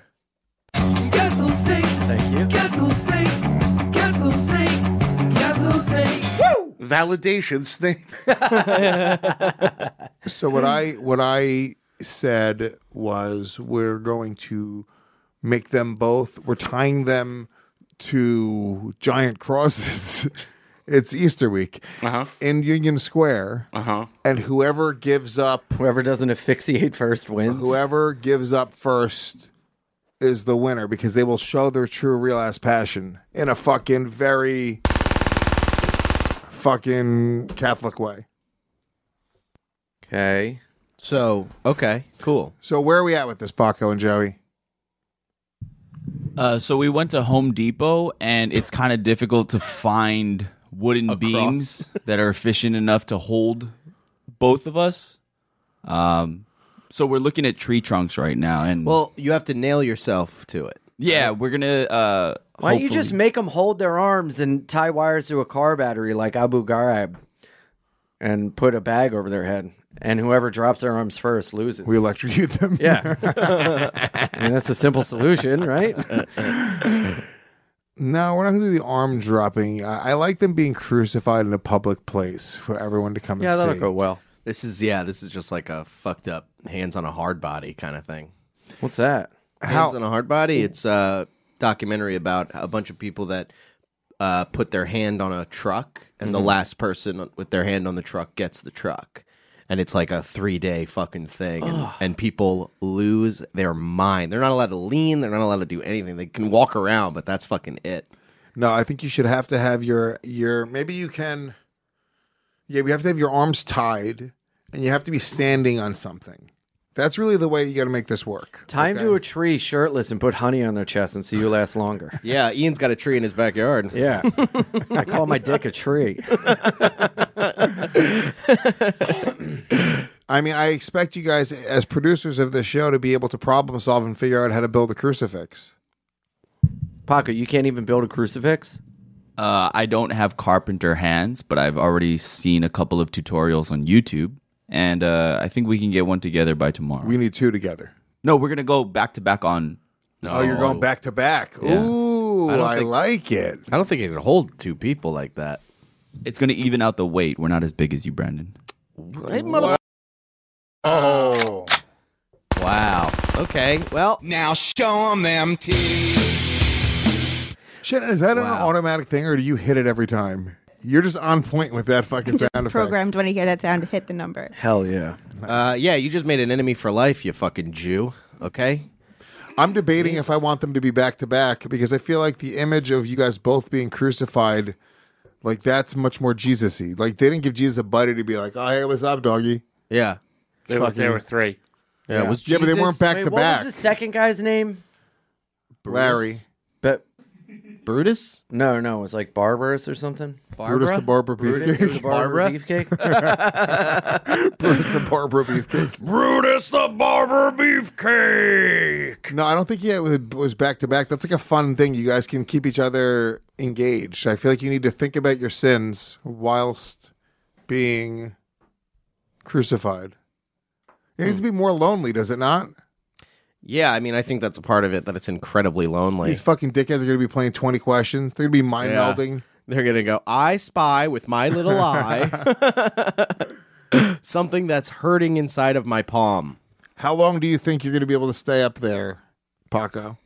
Thank you. Validation snake. So what I what I said was we're going to make them both. We're tying them to giant crosses. It's Easter week Uh-huh. in Union Square, Uh-huh. and whoever gives up, Whoever doesn't asphyxiate first wins. whoever gives up first is the winner because they will show their true real ass passion in a fucking very fucking Catholic way. Okay. So, okay, cool. So where are we at with this, Paco and Joey? Uh, so we went to Home Depot, and it's kind of difficult to find wooden A beams that are efficient enough to hold both of us. Um, so we're looking at tree trunks right now, and Well, you have to nail yourself to it. yeah, we're gonna. Uh, Why don't you hopefully- just make them hold their arms and tie wires to a car battery like Abu Ghraib and put a bag over their head? And whoever drops their arms first loses. We electrocute them. Yeah. I mean, that's a simple solution, right? No, we're not going to do the arm dropping. I, I like them being crucified in a public place for everyone to come Yeah, and that'll see. go well. This is yeah, this is just like a fucked up hands on a hard body kind of thing. What's that? How- Hands on a hard body. It's a documentary about a bunch of people that uh, put their hand on a truck, and the last person with their hand on the truck gets the truck. And it's like a three day fucking thing, and, and people lose their mind. They're not allowed to lean. They're not allowed to do anything. They can walk around, but that's fucking it. No, I think you should have to have your your maybe you can. Yeah, we have to have your arms tied, and you have to be standing on something. That's really the way you got to make this work. Time okay? to a tree shirtless and put honey on their chest and see who lasts longer. Yeah, Ian's got a tree in his backyard. Yeah. I call my dick a tree. I mean, I expect you guys, as producers of this show, to be able to problem solve and figure out how to build a crucifix. Paco, you can't even build a crucifix? Uh, I don't have carpenter hands, but I've already seen a couple of tutorials on YouTube, and uh, I think we can get one together by tomorrow. We need two together. No, we're gonna go back to back on. Oh, you're going back to back. Yeah. Ooh, I don't I think- like it. I don't think it could hold two people like that. It's gonna even out the weight. We're not as big as you, Brandon. Hey, mother- Oh. Wow. Okay. Well, Now show 'em them teeth. Shannon, is that an Wow. automatic thing, or do you hit it every time? You're just on point with that fucking sound effect. Programmed when I hear that sound, hit the number. Hell yeah. uh, yeah, you just made an enemy for life, you fucking Jew. Okay. I'm debating if I want them to be back to back because I feel like the image of you guys both being crucified, like that's much more Jesus-y. Like they didn't give Jesus a buddy to be like, "Oh, hey, what's up, doggy?" Yeah. There were, Fucking- there were three. Yeah. It was Yeah, but they Jesus- weren't back Wait, to what back. was the second guy's name? Larry, But Brutus. no, no, it was like Barbarous or something. Brutus the Barber Brutus the Beefcake. Barber Barbara? Beefcake. Brutus the Barber Beefcake. Brutus the Barber Beefcake. No, I don't think yeah, it was back to back. That's like a fun thing. You guys can keep each other engaged. I feel like you need to think about your sins whilst being crucified. It needs to be more lonely, does it not? Yeah, I mean, I think that's a part of it, that it's incredibly lonely. These fucking dickheads are going to be playing twenty questions. They're going to be mind Yeah. melding. They're going to go, I spy with my little eye something that's hurting inside of my palm. How long do you think you're going to be able to stay up there, Paco?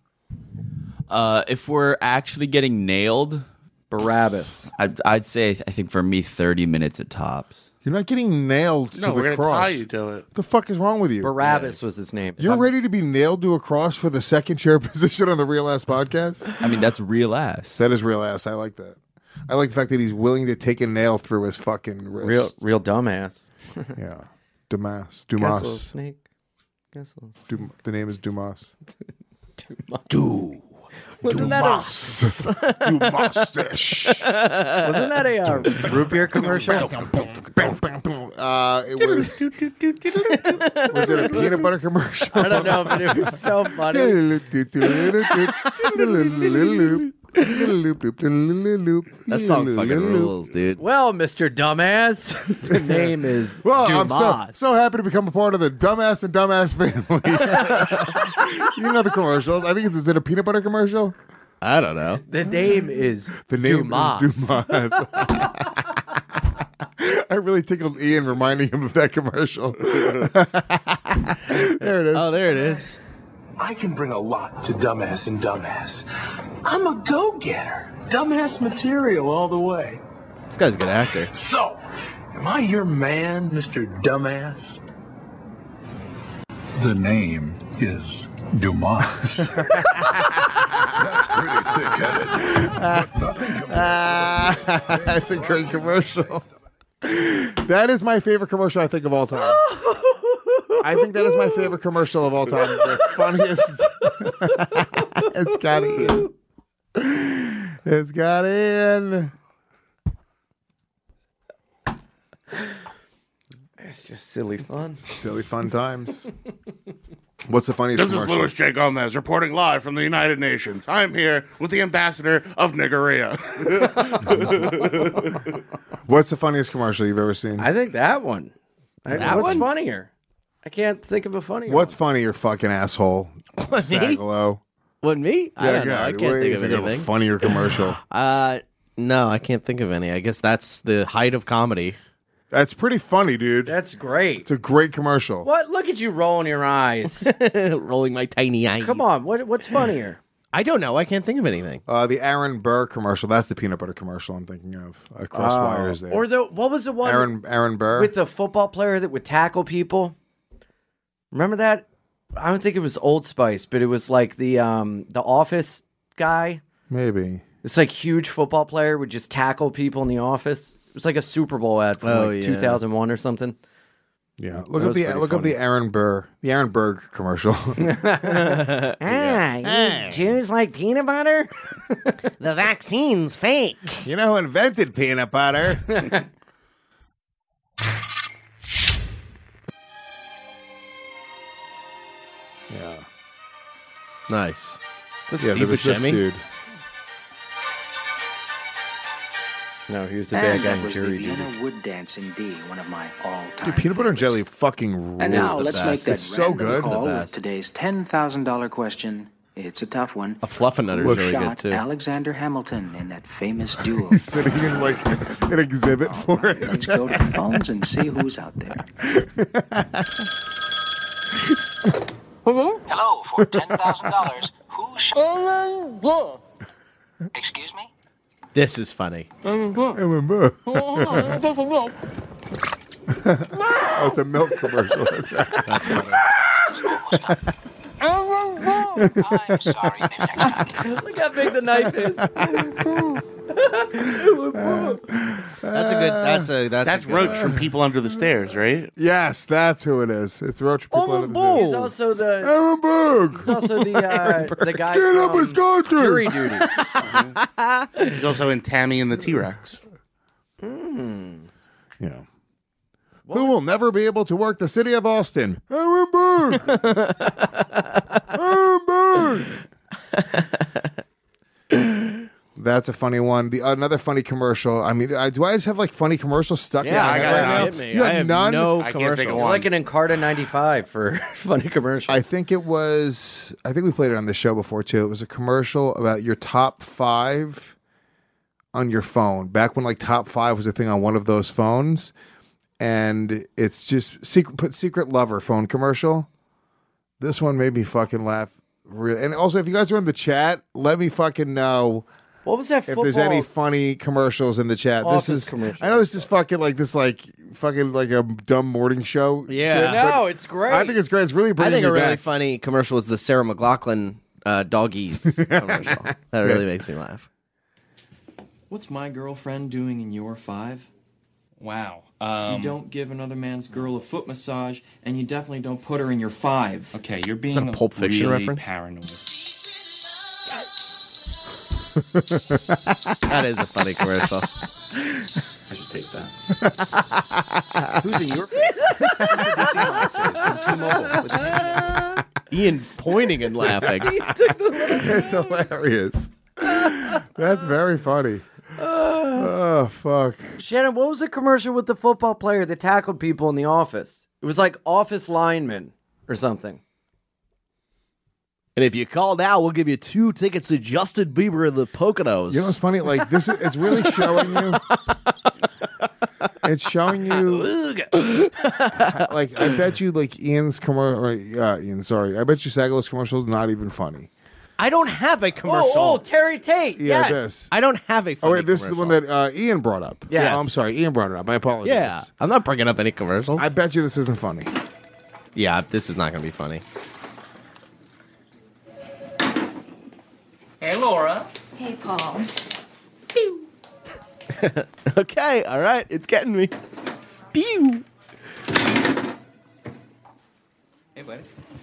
Uh, if we're actually getting nailed, Barabbas. I'd, I'd say I think for me thirty minutes at tops. You're not getting nailed No, to we're the going to cross. tie you to it. The fuck is wrong with you? Barabbas was his name. You're ready to be nailed to a cross for the second chair position on the Real Ass Podcast? I mean, that's real ass. That is real ass. I like that. I like the fact that he's willing to take a nail through his fucking wrist. Real, real dumbass. Yeah. Dumas. Guess Dumas. snake. Guess Dum- the name is Dumas. Dumas. Du. Wasn't Dumas. Dumas-ish. that a, wasn't that a uh, root beer commercial? Uh, it was. Was it a peanut butter commercial? I don't know, but it was so funny. That song fucking rules, dude. Well, Mister Dumbass, the name is Well, Dumas. I'm so, so happy to become a part of the Dumbass and Dumbass family. You know the commercials. I think it's, is it a peanut butter commercial? I don't know. The name is The name Dumas. is Dumas. I really tickled Ian reminding him of that commercial. There it is. Oh, there it is. I can bring a lot to Dumbass and Dumbass. I'm a go-getter. Dumbass material all the way. This guy's a good actor. So, am I your man, Mister Dumbass? The name is Dumas. That's pretty thick-headed. That's a great commercial. That is my favorite commercial, I think, of all time. I think that is my favorite commercial of all time. The funniest. It's got Ian. It's got Ian. It's just silly fun. Silly fun times. What's the funniest This commercial? is Louis J. Gomez reporting live from the United Nations. I'm here with the ambassador of Nigeria. What's the funniest commercial you've ever seen? I think that one. I, That what's one? funnier? I can't think of a funnier What's one. funny, you fucking asshole? What, me? Sagalo. What, me? I Yeah, don't know. God, I what can't do think you of think of a anything. funnier commercial? Uh, no, I can't think of any. I guess that's the height of comedy. That's pretty funny, dude. That's great. It's a great commercial. What? Look at you rolling your eyes. Rolling my tiny eyes. Come on. What? What's funnier? I don't know. I can't think of anything. Uh, the Aaron Burr commercial. That's the peanut butter commercial I'm thinking of. Uh, cross Oh. wires there. Or the what was the one Aaron Aaron Burr. with the football player that would tackle people? Remember that? I don't think it was Old Spice, but it was like the um the Office guy. Maybe. This like huge football player would just tackle people in the office. It was like a Super Bowl ad from Oh, like yeah. two thousand one or something. Yeah. Look That up was the pretty look up funny. the Aaron Burr the Aaron Berg commercial. Ah, you Jews like peanut butter? The vaccine's fake. You know who invented peanut butter? Yeah. Nice. That's Yeah, there Steve was this Buscemi. dude. No, he was the bad And guy that in was jury the duty. Vienna Wood Dancing D, one of my all-time Dude, peanut butter and jelly fucking rules. And now the let's best. make that It's so random good. call The with best. today's ten thousand dollars question. It's a tough one. A Fluffernutter Who is really good shot too. Alexander Hamilton in that famous duel? He's sitting in like an exhibit for it. Let's go to the phones and see who's out there. Hello, for ten thousand dollars, who shot... Excuse me? This is funny. Aaron Burr. Oh, it's a milk commercial. That's funny. I'm sorry, Mister Look how big the knife is. That's a good. That's a. That's, That's a good, Roach from People Under the Stairs, right? Yes, that's who it is. It's Roach. People Aaron Under the Burr. He's also the Aaron Burr. he's also the uh, the guy Get up and from start jury it. duty. He's also in Tammy and the T-Rex. Yeah. Who will never be able to work the city of Austin? Aaron Burr. Aaron Burr. That's a funny one. The another funny commercial. I mean, I, do I just have like funny commercials stuck in Yeah, my I head got right it. now? Hit me. You I have have none. no I can't think of commercials. one. Like an Encarta ninety-five for funny commercials. I think it was. I think we played it on the show before too. It was a commercial about your top five on your phone. Back when like top five was a thing on one of those phones, and it's just secret. Put secret lover phone commercial. This one made me fucking laugh. Real. And also, if you guys are in the chat, let me fucking know. What was that If football? there's any funny commercials in the chat, Office this is. commercial. I know this is fucking like this, like fucking like a dumb morning show. Yeah. bit, but No, it's great. I think it's great. It's really I bringing think me a really back. funny commercial was the Sarah McLachlan uh, doggies commercial. That really makes me laugh. What's my girlfriend doing in your five? Wow. Um, you don't give another man's girl a foot massage, and you definitely don't put her in your five. Okay, you're being Is that a Pulp Fiction really reference? paranoid. That is a funny commercial. I should take that. Who's in your face? Ian pointing and laughing. It's hilarious. That's very funny. Oh, fuck. Shannon, what was the commercial with the football player that tackled people in the office? It was like office lineman or something. And if you call now, we'll give you two tickets to Justin Bieber and the Poconos. You know what's funny? Like, this is, it's really showing you. It's showing you. Like, I bet you, like, Ian's commercial. Or, uh, Ian, sorry. I bet you Sagalow's commercial is not even funny. I don't have a commercial. Oh, oh Terry Tate. Yeah, yes. this. I don't have a funny Oh, wait, this commercial. is the one that uh, Ian brought up. Yes. Oh, I'm sorry. Ian brought it up. I apologize. Yeah. I'm not bringing up any commercials. I bet you this isn't funny. Yeah, this is not going to be funny. Hey, Laura. Hey, Paul. Okay, all right. It's getting me. Pew. Hey, buddy.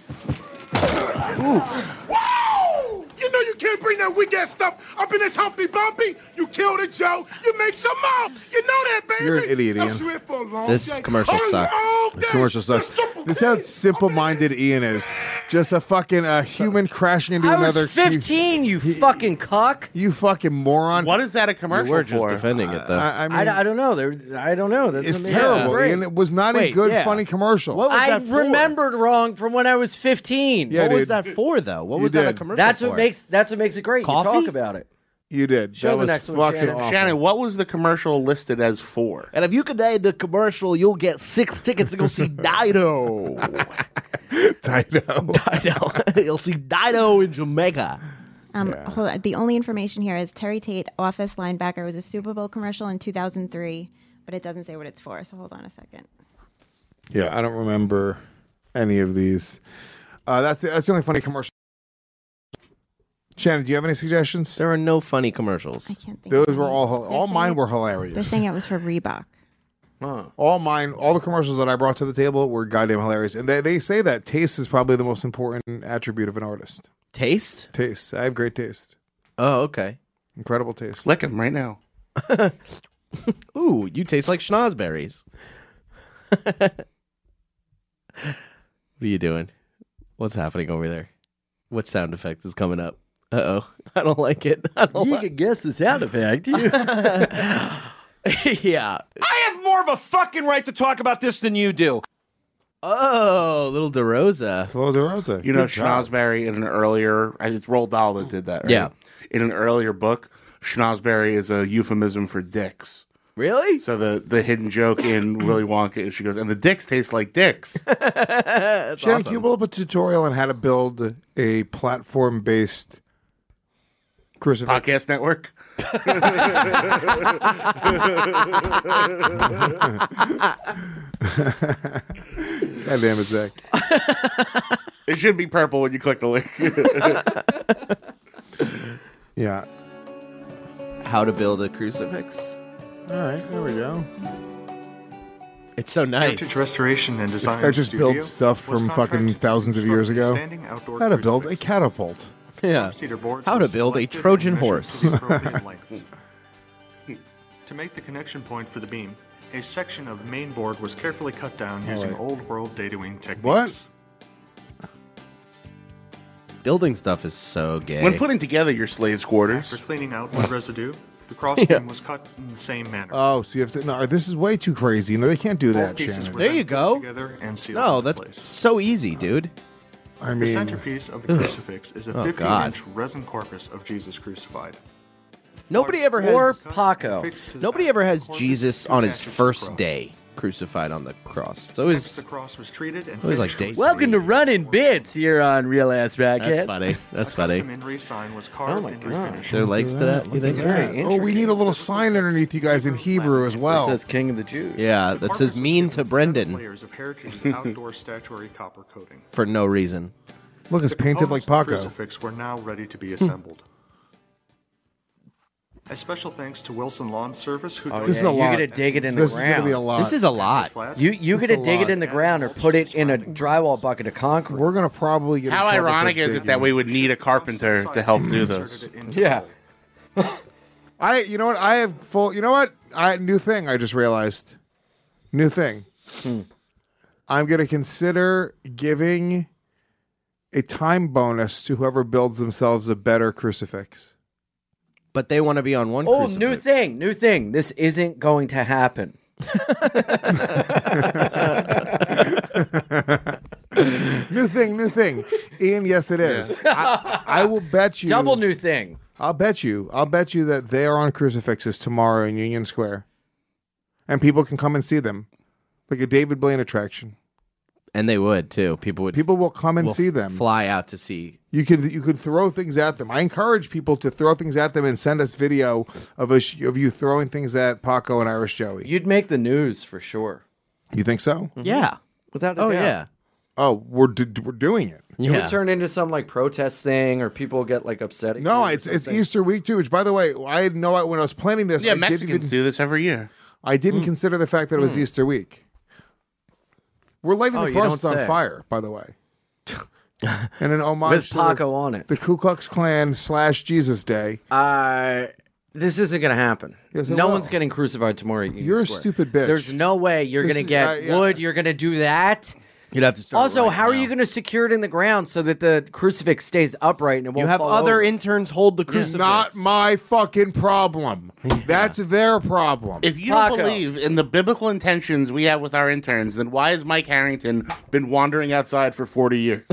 Wow! You know you can't bring that weak ass stuff up in this Humpty Bumpy. You killed a Joe. You make some more. You know that, baby. You're an idiot, I'm Ian. sure for a long This day. commercial A sucks. long This day. commercial sucks. This is how simple-minded Ian is. Just a fucking uh, human crashing into I another. was fifteen, you fucking cuck. You fucking moron. What is that a commercial You were just for? defending it, though. I, I mean, I, I don't know. There, I don't know. That's it's amazing. terrible, Great. Ian. It was not a Wait, good, yeah. funny commercial. What was I that for? remembered wrong from when I was fifteen. Yeah, what was dude. that for, though? What You was that a did. commercial That's for? what makes that's what makes it great. Coffee? You talk about it. You did. Show that the was next one, fucking Shannon. awful. Shannon, what was the commercial listed as for? And if you can name the commercial, you'll get six tickets to go see Dido. Dido. Dido. You'll see Dido in Jamaica. Um, hold on. The only information here is Terry Tate, office linebacker, was a Super Bowl commercial in two thousand three, but it doesn't say what it's for. So hold on a second. Yeah, I don't remember any of these. Uh, that's that's the only funny commercial. Shannon, do you have any suggestions? There are no funny commercials. I can't think. Those of were any. all They're all saying mine it- were hilarious. They're saying it was for Reebok. Huh. All mine, all the commercials that I brought to the table were goddamn hilarious. And they, they say that taste is probably the most important attribute of an artist. Taste? Taste. I have great taste. Oh, okay. Incredible taste. Lick him right now. Ooh, you taste like schnozberries. What are you doing? What's happening over there? What sound effect is coming up? Uh oh, I don't like it. I don't You like- can guess the sound effect. yeah. I have more of a fucking right to talk about this than you do. Oh, little DeRosa. Flo De Rosa. You know, Good job. Schnozberry in an earlier, it's Roald Dahl that did that, right? Yeah. In an earlier book, Schnozberry is a euphemism for dicks. Really? So the, the hidden joke in Willy Wonka is she goes, and the dicks taste like dicks. That's Shannon, awesome. can you pull up a tutorial on how to build a platform-based crucifix? Podcast network. God damn it, Zach. It should be purple when you click the link. Yeah. How to build a crucifix? All right, there we go. It's so nice. Heritage Restoration and This Design guy just Studio built stuff was from fucking contracted to thousands of years construct a ago. standing outdoor How to build a crucifix. catapult. Yeah. Cedar boards How were to build a selected and Trojan measured horse. to the appropriate length. To make the connection point for the beam, a section of main board was carefully cut down using right. old world datawing techniques. What? Building stuff is so gay. When putting together your slaves' quarters. After cleaning out wood residue, the crossbeam Yeah. was cut in the same manner. Oh, so you have to. No, this is way too crazy. No, they can't do Both that, pieces Shannon. were There then you put go. Together and sealed No, into that's place. so easy, dude. I The mean, centerpiece of the crucifix is a Oh, fifteen God. inch resin corpus of Jesus crucified. Nobody ever Or has Paco. Fixed to the nobody back ever of the has corpus Jesus to on his attach it to the first cross. day crucified on the cross. It's Next, always the cross was treated and always like finished day with- Welcome to Running Bits here on Real Ass Rackheads. That's funny. That's a funny. custom injury sign was carved Oh my and God. refinished. Is there legs to that? You think? Very oh, we need a little sign underneath you guys in Hebrew as It well. says King of the Jews. Yeah, The that corpus says was mean given to seven Brendan layers of Heritage's outdoor statuary copper coating. for no reason. Look, it's The painted like components of the Paco. crucifix were now ready to be assembled. A special thanks to Wilson Lawn Service, who Oh, This yeah. is a you lot. gotta dig it in This the is ground. gonna be a lot. This is a lot. You you This gotta is a dig lot. it in the ground or put it in a drywall bucket of concrete. We're gonna probably get. in How trouble for ironic is it digging. that we would need a carpenter to help do this? Yeah. I, you know what? I have full. You know what? I new thing. I just realized. New thing. Hmm. I'm gonna consider giving a time bonus to whoever builds themselves a better crucifix. But they want to be on one Oh, crucifix. new thing, new thing. This isn't going to happen. New thing, new thing. Ian, yes, it is. I, I will bet you. Double new thing. I'll bet you. I'll bet you that they are on crucifixes tomorrow in Union Square, and people can come and see them, like a David Blaine attraction. And they would too. People would. People will come and will see them. Fly out to see. You could you could throw things at them. I encourage people to throw things at them and send us video of us of you throwing things at Paco and Irish Joey. You'd make the news for sure. You think so? Yeah. Without a Oh doubt. yeah. Oh, we're d- we're doing it. It would turn into some like protest thing, or people get like upset. at you No, or it's it's something. Easter week too. Which, by the way, I didn't know when I was planning this. Yeah, I Mexicans didn't, do this every year. I didn't consider the fact that it was Easter week. We're lighting Oh, the you crosses don't on say. fire, by the way. And an homage With to Paco the, on it. the Ku Klux Klan slash Jesus Day. Uh, this isn't going to happen. Yes, it no will. one's getting crucified tomorrow. at Union You're a Square. stupid bitch. There's no way you're This going to is- get uh, yeah. wood. You're going to do that. You'd have to start. Also, right how are now. you going to secure it in the ground so that the crucifix stays upright and it won't You have fall other over? interns hold the crucifix. Not my fucking problem. That's their problem. If you Paco. don't believe in the biblical intentions we have with our interns, then why has Mike Harrington been wandering outside for forty years?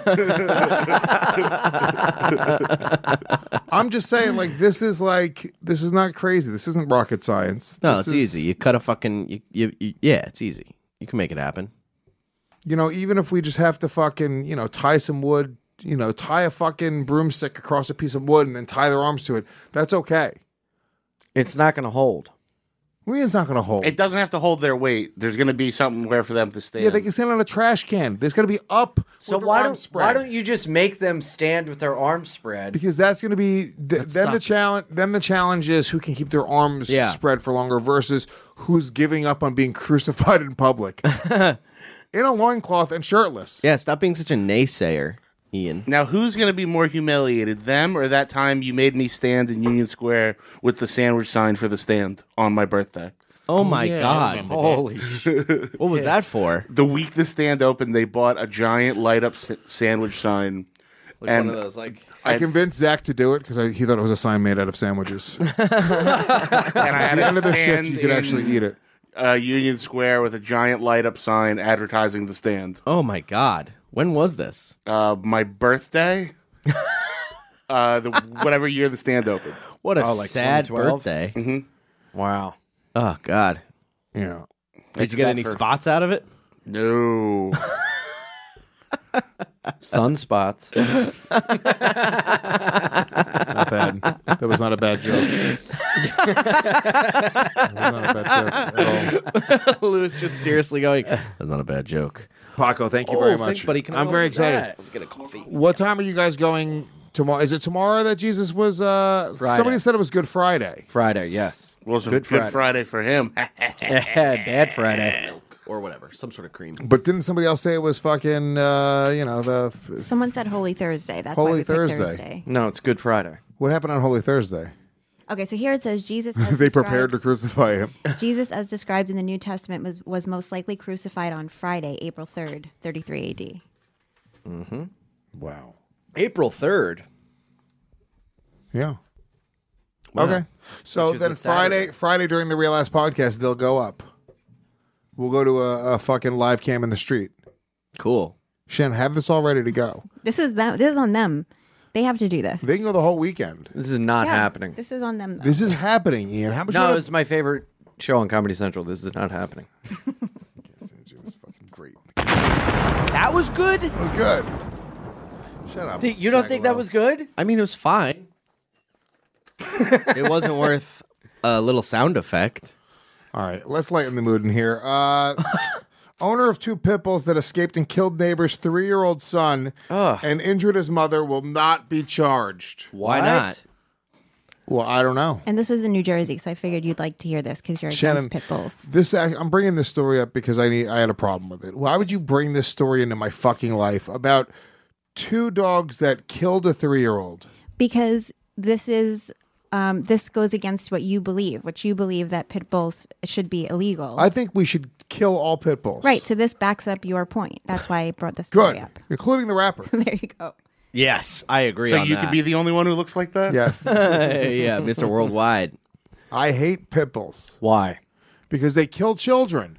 I'm just saying, like, this is like, this is not crazy. This isn't rocket science. No, This it's is- easy. You cut a fucking. You, you, you, yeah, it's easy. You can make it happen. You know, even if we just have to fucking, you know, tie some wood, you know, tie a fucking broomstick across a piece of wood and then tie their arms to it, that's okay. It's not going to hold. What do you mean it's not going to hold? It doesn't have to hold their weight. There's going to be somewhere for them to stand. Yeah, they can stand on a trash can. There's going to be up So with their why arms don't spread. why don't you just make them stand with their arms spread? Because that's going to be th- then the sucks. challenge. Then the challenge is who can keep their arms Yeah. spread for longer versus who's giving up on being crucified in public in a loincloth and shirtless. Yeah, stop being such a naysayer, Ian. Now, who's going to be more humiliated, them or that time you made me stand in Union Square with the sandwich sign for the stand on my birthday? Oh my yeah, I god! remember Holy shit. What was that for? The week the stand opened, they bought a giant light up s- sandwich sign. Like and one of those, like I convinced Zach to do it because he thought it was a sign made out of sandwiches. and I had At the end of the shift, stand you could in, actually eat it. Uh, Union Square with a giant light up sign advertising the stand. oh my god! When was this? Uh, my birthday, uh, the whatever year the stand opened. What a Oh, like sad twenty twelve? birthday! Mm-hmm. Wow. Oh god! Yeah. Did you get that any for- spots out of it? No. Sunspots. Not bad. That was not a bad joke. That was not a bad joke at all. Lewis just seriously going. That's not a bad joke. Paco, thank you Oh, very thanks, much. buddy. Can I I'm go very for excited. that? Let's get a coffee. What time are you guys going tomorrow? Is it tomorrow that Jesus was? Uh, Friday. Somebody said it was Good Friday. Friday, yes. Was Good Good, Friday. Good Friday for him. Dad Friday. Or whatever, some sort of cream. But didn't somebody else say it was fucking? Uh, you know the. Someone said Holy Thursday. That's why Holy we picked Thursday. Thursday. No, it's Good Friday. What happened on Holy Thursday? Okay, so here it says Jesus. As They prepared to described- crucify him. Jesus, as described in the New Testament, was was most likely crucified on Friday, April third, thirty-three A D. Mm-hmm. Wow. April third. Yeah. Wow. Okay. So Which is then a Saturday. Friday, Friday during the Real Ass podcast, they'll go up. We'll go to a, a fucking live cam in the street. Cool. Shen, have this all ready to go. This is them. This is on them. They have to do this. They can go the whole weekend. This is not Yeah, happening. This is on them. Though. This is happening, Ian. How much? No, wanna- it's my favorite show on Comedy Central. This is not happening. great. That was good. It was good. Shut up. You don't think that was good? I mean, it was fine. It wasn't worth a little sound effect. All right, let's lighten the mood in here. Uh, owner of two pit bulls that escaped and killed neighbor's three-year-old son Ugh. and injured his mother will not be charged. Why not? Well, I don't know. And this was in New Jersey, so I figured you'd like to hear this because you're Shannon, against pit bulls. This I'm bringing this story up because I need I had a problem with it. Why would you bring this story into my fucking life about two dogs that killed a three-year-old? Because this is um, this goes against what you believe, what you believe that pit bulls should be illegal. I think we should kill all pit bulls. Right. So this backs up your point. That's why I brought the story Good, up. including the rapper. There you go. Yes, I agree So on you that. could be the only one who looks like that? Yes. Yeah, Mister Worldwide. I hate pit bulls. Why? Because they kill children.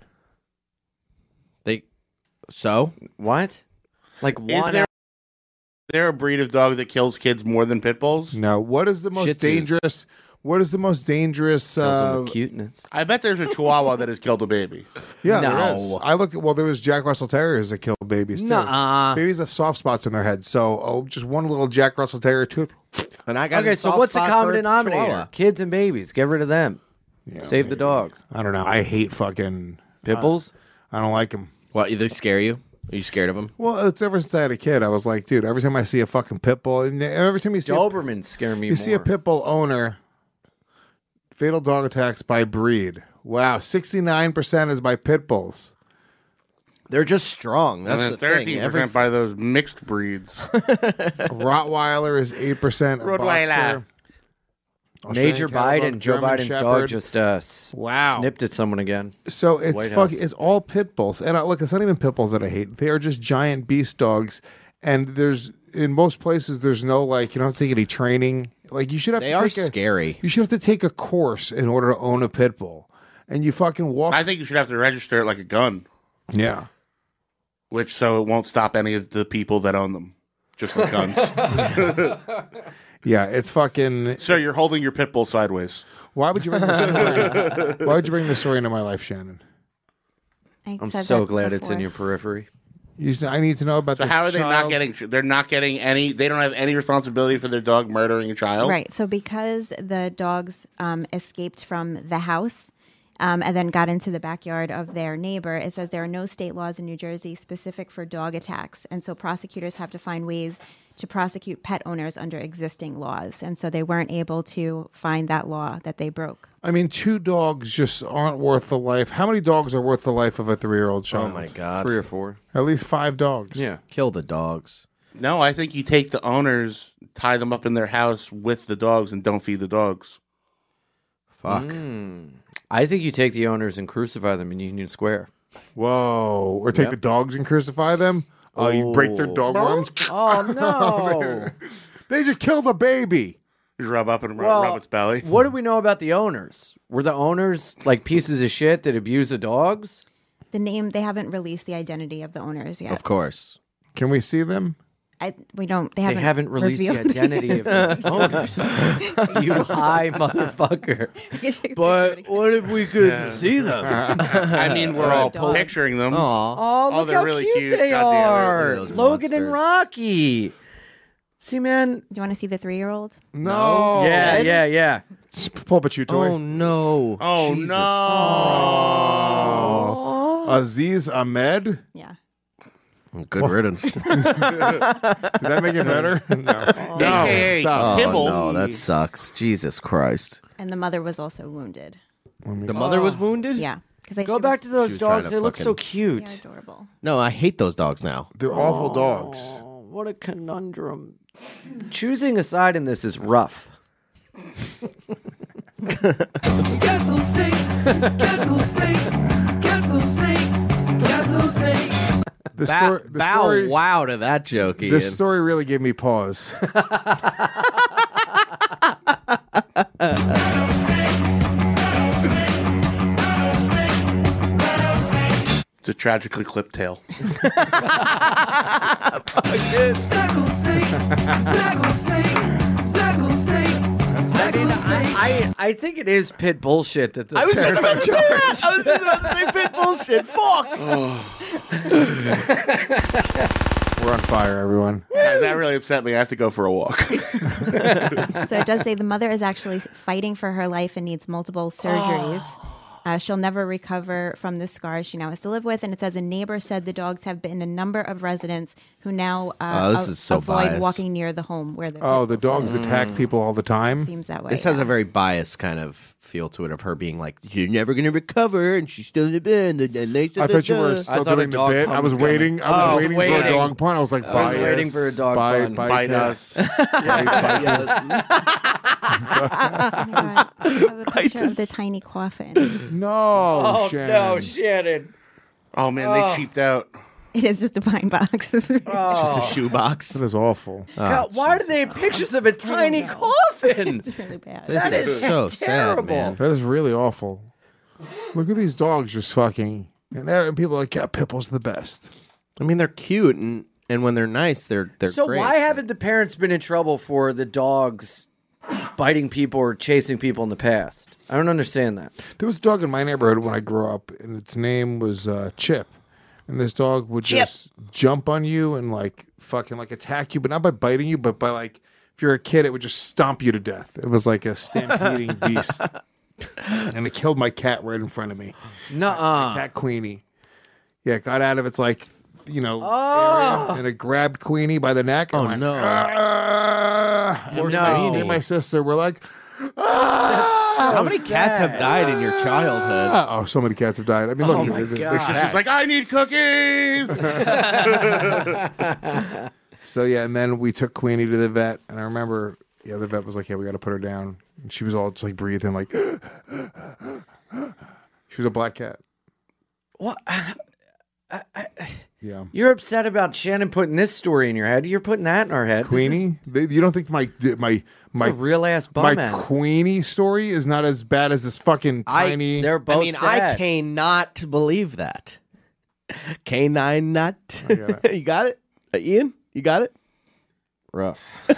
They so what? Like Is one? there, is there a breed of dog that kills kids more than pit bulls? No. What is the most Shih Tzus. dangerous? What is the most dangerous? Uh, cuteness. I bet there's a Chihuahua that has killed a baby. Yeah, No. there is. I look at well, there was Jack Russell Terriers that killed babies too. Nuh-uh. Babies have soft spots in their head, so oh, just one little Jack Russell Terrier tooth. And I got Okay, a so soft what's the spot common for denominator? Chihuahua. Kids and babies. Get rid of them. Save the dogs. I don't know. I hate fucking Pit bulls? I don't like them. What? They scare you? Are you scared of them? Well, it's ever since I had a kid, I was like, dude. Every time I see a fucking pit bull, and every time you see a, Dobermans scare me you more. see a pit bull owner, fatal dog attacks by breed. Wow, sixty-nine percent is by pit bulls. They're just strong. And That's then the thirteen thing. percent Every by those mixed breeds. Rottweiler is eight percent. Rottweiler. Major Biden, Joe German Biden's dog, Shepherd. just uh, s- Wow. snipped at someone again. So it's White fuck, House. it's all pit bulls, and I, look, it's not even pit bulls that I hate. They are just giant beast dogs, and there's in most places there's no like you don't have to take any training. Like you should have They to are take a, scary. You should have to take a course in order to own a pit bull, and you fucking walk. I think you should have to register it like a gun. Yeah, which so it won't stop any of the people that own them. Just like guns. Yeah, it's fucking. So you're holding your pit bull sideways. Why would you bring this story? Why would you bring this story into my life, Shannon? I I'm said so that glad it's in before. your periphery. You, s- I need to know about So this. how are they not child. getting? They're not getting any. They don't have any responsibility for their dog murdering a child. Right. So because the dogs um, escaped from the house um, and then got into the backyard of their neighbor, it says there are no state laws in New Jersey specific for dog attacks. And so prosecutors have to find ways to prosecute pet owners under existing laws. And so they weren't able to find that law that they broke. I mean, two dogs just aren't worth the life. How many dogs are worth the life of a three-year-old child? Oh my god. Three or four. At least five dogs. Yeah. Kill the dogs. No, I think you take the owners, tie them up in their house with the dogs, and don't feed the dogs. Fuck. Mm. I think you take the owners and crucify them in Union Square. Whoa. Or take Yep. the dogs and crucify them? Oh, you break their dog arms? Oh, no. They just killed a baby. Just rub up and rub, Well, rub its belly. What do we know about the owners? Were the owners like pieces of shit that abuse the dogs? The name, they haven't released the identity of the owners yet. Of course. Can we see them? I, we don't, they They haven't, haven't released the revealed- identity of the owners. You high motherfucker. But what if we could Yeah. see them? I mean, we're all Dog. picturing them. Aw. Oh, Oh, look they're how really cute, cute. they God damn it. are. Those Logan and monsters. Rocky. See, man. Do you want to see the three-year-old? No. Yeah, yeah, yeah. Just pull up a chew toy. Oh no. Oh, Jesus no. Aziz Ahmed? Yeah. Christ. Good riddance. Did that make it better? No. No. A K A Stop. Oh Kibble. no, that sucks. Jesus Christ. And the mother was also wounded. The mother was wounded? Yeah. Because Go back to those was trying dogs. to They look so fucking- cute. They're adorable. No, I hate those dogs now. They're awful dogs. Oh, what a conundrum. Choosing a side in this is rough. The Bow, story, the bow story, wow to that joke, Ian. this story really gave me pause. It's a tragically clipped tail. I mean, I, I, I think it is pit bullshit that the I was just parents about to are say that. I was just about to say pit bullshit. Fuck. We're on fire, everyone. Guys, that really upset me. I have to go for a walk. So it does say the mother is actually fighting for her life and needs multiple surgeries. Uh, she'll never recover from the scars she now has to live with. And it says a neighbor said the dogs have bitten a number of residents who now uh, Oh, this a- is so avoid biased. walking near the home where the Oh, the dogs attack people all the time. Seems that way. This has a very biased kind of feel to it of her being like, "You're never gonna recover," and she's still in the bed. And then they I thought you were still doing the bit. I was waiting. I was Oh, waiting, waiting. for a dog pun. I was like, I was bias, waiting for a dog bite, pun. Bite, Bite us. us. Bite, bite us. Oh my God. I have a picture of the tiny coffin. No, Oh, Shannon. no, Shannon. Oh, man, Oh. they cheaped out. It is just a pine box. It's just a shoebox. That is awful. God, why do they have pictures of a tiny coffin? It's really bad. This That is is so sad, terrible. man. That is really awful. Look at these dogs just fucking. And, there- and people are like, yeah, Pipple's the best. I mean, they're cute, and and when they're nice, they're they're So great. why haven't the parents been in trouble for the dogs biting people or chasing people in the past? I don't understand that. There was a dog in my neighborhood when I grew up, and its name was uh, Chip. And this dog would Chip. just jump on you and like fucking like attack you, but not by biting you, but by like if you're a kid, it would just stomp you to death. It was like a stampeding beast, and it killed my cat right in front of me. Nuh-uh. My cat Queenie. Yeah, it got out of its like you know Oh. area, and it grabbed Queenie by the neck. And Oh, went, no. "Ah!" And No. me and my sister were like, "Ah!" How many cats have died in your childhood? Uh, oh, so many cats have died. I mean, look, Oh my it's- it's- God. they're She's cats. like, I need cookies. So yeah, and then we took Queenie to the vet, and I remember, yeah, the vet was like, "Yeah, we got to put her down," and she was all just like breathing, like, she was a black cat. What? I, I, Yeah, you're upset about Shannon putting this story in your head. You're putting that in our head. This is- Queenie. They, you don't think my my it's my a real ass bum my man. Queenie story is not as bad as this fucking I- tiny? They're both I mean, I sad. cannot believe that. Canine nut. got you got it, Uh, Ian? You got it. Rough.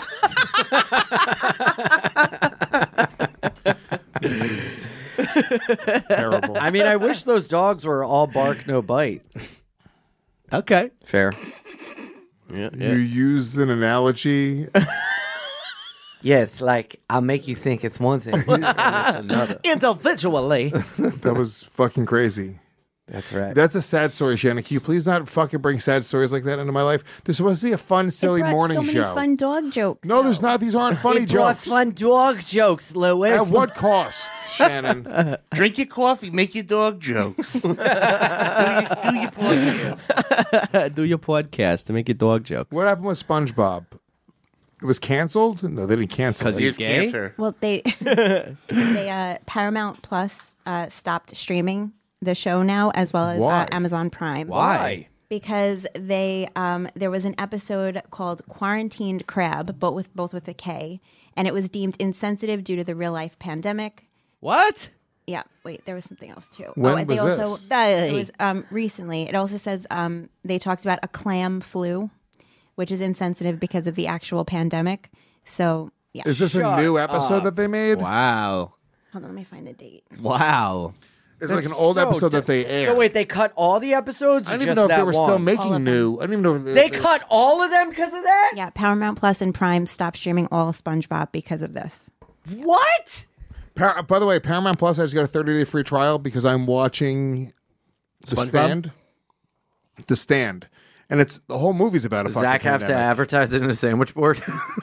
terrible. I mean, I wish those dogs were all bark, no bite. Okay. Fair. Yeah. You use an analogy. Yeah, it's like, I'll make you think it's one thing. and it's another. Individually. That was fucking crazy. That's right. That's a sad story, Shannon. Can you please not fucking bring sad stories like that into my life? There's supposed to be a fun, silly It brought morning so many show. fun dog jokes. No, there's not. These aren't funny It brought jokes. fun dog jokes, Louis. At what cost, Shannon? Drink your coffee, make your dog jokes. do, your, do your podcast. Do your podcast to make your dog jokes. What happened with SpongeBob? It was canceled? No, they didn't cancel it. Because he's Here's gay. cancer. Well, they they uh, Paramount Plus uh, stopped streaming the show now, as well as Why? uh, Amazon Prime. Why? Because they um, there was an episode called Quarantined Crab, but with both with a K, and it was deemed insensitive due to the real life pandemic. What? Yeah, wait, there was something else too. When oh, and they was also this? it was um, recently. It also says um, they talked about a clam flu, which is insensitive because of the actual pandemic. So yeah, Is this a Shut new episode up. that they made? Wow. hold on, let me find the date. Wow. It's like That's an old so episode di- that they aired. So wait, they cut all the episodes? I Or don't even just know if that they were still one? All making of new. I don't even know if They cut all of them because of that? Yeah, Paramount Plus and Prime stopped streaming all of SpongeBob because of this. What? Par- By the way, Paramount Plus, I just got a thirty day free trial because I'm watching The SpongeBob? Stand. The Stand. And it's the whole movie's about a Does fucking Zach have to pandemic. advertise it in a sandwich board?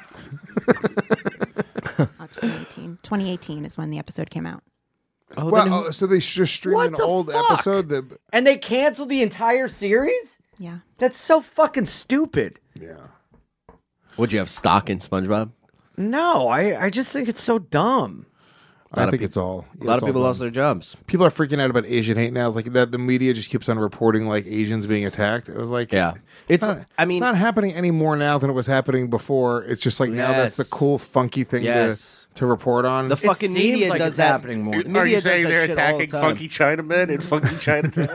Uh, twenty eighteen. twenty eighteen is when the episode came out. Oh, Well, then- oh, so they just streamed What an the old fuck? episode that. And they canceled the entire series? Yeah. That's so fucking stupid. Yeah. would you have stock in SpongeBob? No, I, I just think it's so dumb. I of think peop- it's all. A lot of people lost their jobs. People are freaking out about Asian hate now. It's like that the media just keeps on reporting like Asians being attacked. It was like, Yeah. it's. It's- Not, I mean- it's not happening any more now than it was happening before. It's just like now that's the Yes. cool, funky thing Yes. to to report on. The fucking seems media like does it's that. happening more. the Are media you does saying that they're shit all the attacking time. funky Chinamen in funky Chinatown?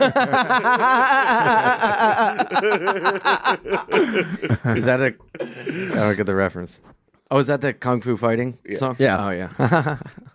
Is that a... I don't get the reference. Oh, is that the Kung Fu Fighting song? Yeah. Oh, yeah.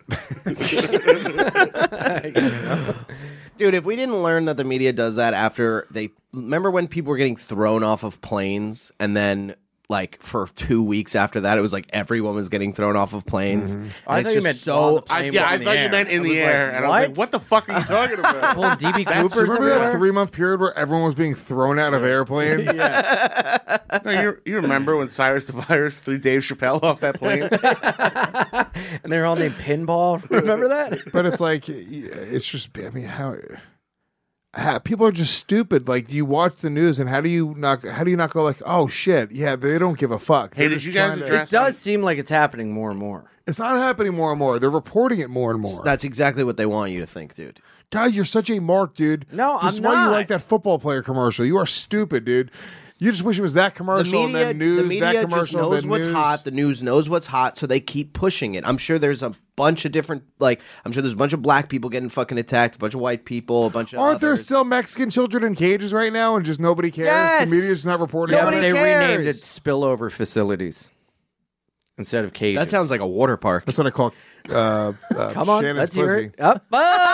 Dude, if we didn't learn that the media does that after they remember when people were getting thrown off of planes and then like for two weeks after that, it was like everyone was getting thrown off of planes. Mm-hmm. I And thought it's you just meant so. while the I, plane yeah, was I in the thought air. you meant in I the was air, like, and I was like, what? "What the fuck are you talking about?" Pulling D B Do you Coopers remember that everywhere? three month period where everyone was being thrown out of airplanes? No, you, you remember when Cyrus the Virus threw Dave Chappelle off that plane? And they're all named Pinball. Remember that? But it's like, it's just, I mean, how, how people are just stupid. Like, you watch the news, and how do you not, how do you not go like, oh shit, yeah, they don't give a fuck. Hey, They're did just you guys trying to- address- It does seem like it's happening more and more. It's not happening more and more. They're reporting it more and more. That's exactly what they want you to think, dude. God, you're such a mark, dude. No, This is I'm why you not. like that football player commercial. You are stupid, dude. You just wish it was that commercial The media, and then news, the media that just commercial, knows then what's news. hot. The news knows what's hot, so they keep pushing it. I'm sure there's a bunch of different, like, I'm sure there's a bunch of black people getting fucking attacked, a bunch of white people, a bunch of Aren't there others. still Mexican children in cages right now, and just nobody cares? Yes! The media's just not reporting. Yeah, on but it? they cares. renamed it spillover facilities instead of cages. That sounds like a water park. That's what I call. Uh, uh, Come on, Shannon's let's hear pussy. it. Up.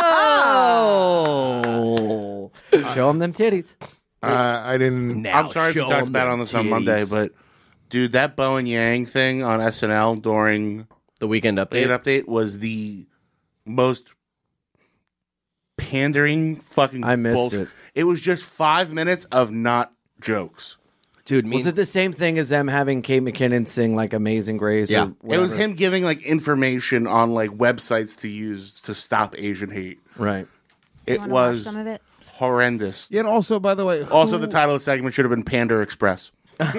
Oh! Show them them titties. Uh, I didn't. Now I'm sorry if we show talked 'em about it them on this on titties. Monday, but dude, that Bo and Yang thing on S N L during The Weekend Update Update. update was the most pandering fucking I missed bullshit. it. It was just five minutes of not jokes. Dude, me Was it the same thing as them having Kate McKinnon sing like Amazing Grace? Yeah. Or It whatever? was him giving like information on like websites to use to stop Asian hate. Right. You It wanna watch was some of it? horrendous. Yeah, and also, by the way, Also, who- the title of the segment should have been Pander Express.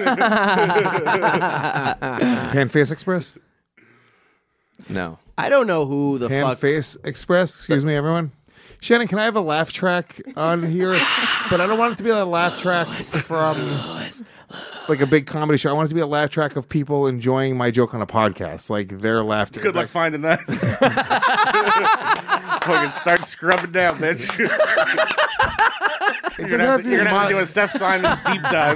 Pan Face Express. No. I don't know who the Pan fuck. Face Express. Excuse me, everyone. Shannon, can I have a laugh track on here? But I don't want it to be a laugh track from like a big comedy show. I want it to be a laugh track of people enjoying my joke on a podcast, like their laughter. Good luck finding that. Fucking start scrubbing down, bitch. You're gonna have to, you're gonna have to do a Seth Simons deep dive.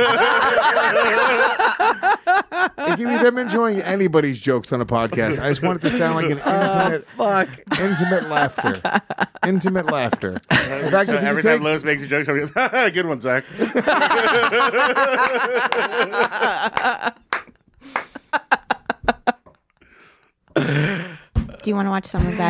It can be them enjoying anybody's jokes on a podcast. I just want it to sound like an intimate, Fuck. intimate laughter. Intimate laughter. In fact, So if you every take, time Lewis makes a joke, somebody goes, "Good one, Zach." Do you want to watch some of that?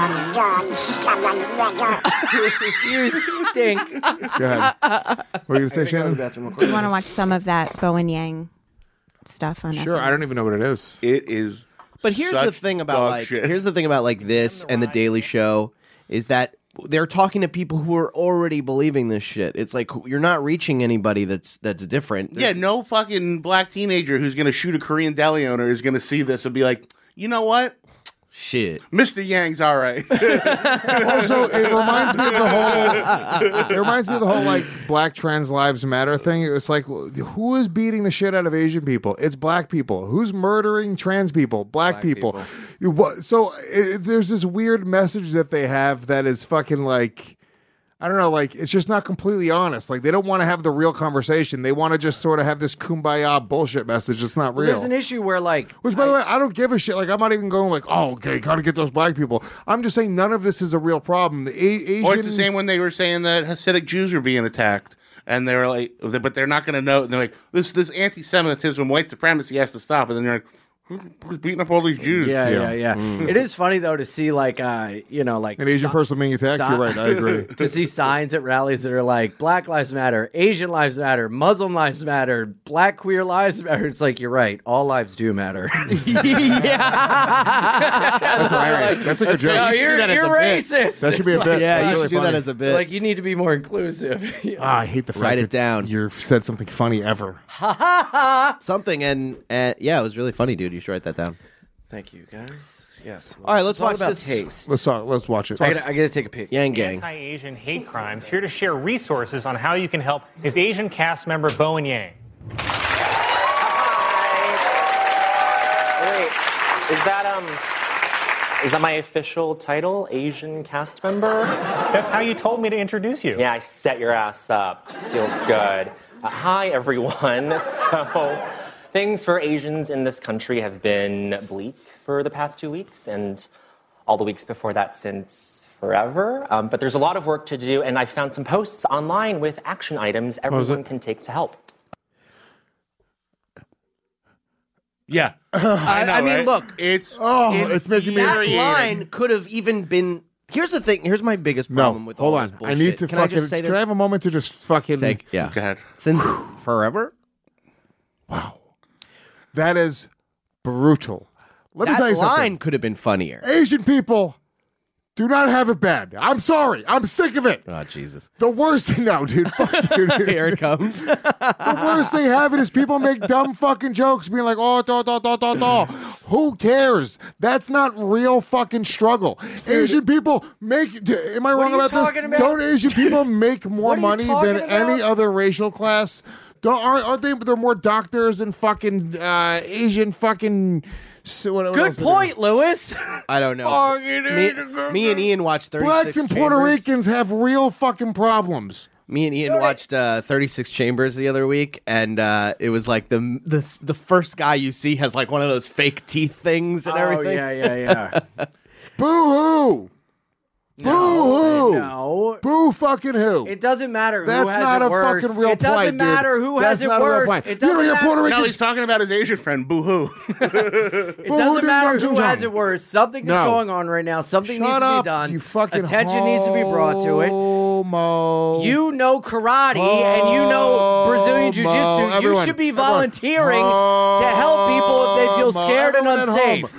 You stink. go ahead. What were you gonna say, Shannon? Do you want to watch some of that Bo and Yang stuff on Sure. S N L? I don't even know what it is. It is. But here's the such thing about dog like shit. here's the thing about like this and the Daily Show is that they're talking to people who are already believing this shit. It's like you're not reaching anybody that's that's different. Yeah, no fucking black teenager who's gonna shoot a Korean deli owner is gonna see this and be like, you know what? Shit. Mister Yang's all right. Also, it reminds me of the whole. It reminds me of the whole like Black Trans Lives Matter thing. It's like, who is beating the shit out of Asian people? It's black people. Who's murdering trans people? Black, Black people. people. You- what- So it, there's this weird message that they have that is fucking like. I don't know, like, it's just not completely honest. Like, they don't want to have the real conversation. They want to just sort of have this kumbaya bullshit message. It's not real. There's an issue where like Which, by the way, I don't give a shit. Like, I'm not even going like, oh, okay, gotta get those black people. I'm just saying none of this is a real problem. The a- Asian... Or it's the same when they were saying that Hasidic Jews were being attacked. And they were like, but they're not going to know. And they're like, this this anti-Semitism, white supremacy has to stop. And then you're like, who- who's beating up all these Jews? Yeah, yeah, yeah. Mm. It is funny though to see like uh, you know, like An Asian si- person being attacked? si- You're right, I agree. To see signs at rallies that are like Black Lives Matter, Asian Lives Matter, Muslim Lives Matter, Black queer lives matter. It's like you're right, all lives do matter. That's hilarious. That's a good joke. No, You should do you're that as you're a bit. racist. That should be a It's bit. like- Yeah, That's you really should do funny. that as a bit. Like you need to be more inclusive. Ah, I hate the fact Write it that down. you've said something funny ever. Something and, and yeah, it was really funny, dude. You should write that down. Thank you, guys. Yes. All right, let's It's all watch about this. taste. Let's talk. Let's watch it. I gotta, I gotta take a peek. Yang Gang. Anti-Asian hate crimes, here to share resources on how you can help his Asian cast member Bo and Yang. Wait, is that um, is that my official title, Asian cast member? That's how you told me to introduce you. Yeah, I set your ass up. Feels good. Uh, hi, everyone. So, things for Asians in this country have been bleak for the past two weeks, and all the weeks before that since forever. Um, but there's a lot of work to do, and I found some posts online with action items was everyone it? can take to help. Yeah. I, know, I mean, right? look, It's Oh, if it's making me that infuriated. line could have even been. Here's the thing. Here's my biggest No, problem with hold all on. this I bullshit. need to Can fucking. I just say can this? I have a moment to just fucking Take yeah. Go ahead. Since forever. That is brutal. Let me That tell you line something. could have been funnier. Asian people do not have it bad. I'm sorry. I'm sick of it. Oh Jesus! The worst thing now, dude. Fuck you, dude. Here it comes. The worst they have it is people make dumb fucking jokes, being like, "Oh, da, da, da, da, da." Who cares? That's not real fucking struggle. Asian people make. d- Am I What wrong are you about this? talking about? Don't Asian people make more What are you money talking than about? any other racial class? Don't aren't, aren't they? They're more doctors and fucking uh, Asian fucking. So what, what Good else are point, Lewis. I don't know. Fucking Me, me and Ian watched they? thirty-six Blacks and Puerto Chambers. Ricans have real fucking problems. Me and Ian watched uh, thirty-six Chambers the other week, and uh, it was like the, the the first guy you see has like one of those fake teeth things and Oh, everything. yeah, yeah, yeah. Boo hoo! Boo hoo! No. Boo fucking who? It doesn't matter That's who has not it a worse. fucking real It doesn't plight, dude. matter who That's has it not a real worse. plight. It You doesn't don't hear matter. Puerto No, Ricans. he's talking about his Asian friend, Boo Hoo. It doesn't matter who has it worse. Something is No. going on right now. Something Shut needs to up, be done. you fucking Attention needs to be brought to it. Homo. You know karate and you know Brazilian Homo. jiu-jitsu. You Everyone, should be everyone. volunteering to help people if they feel Homo. scared and Everyone at unsafe.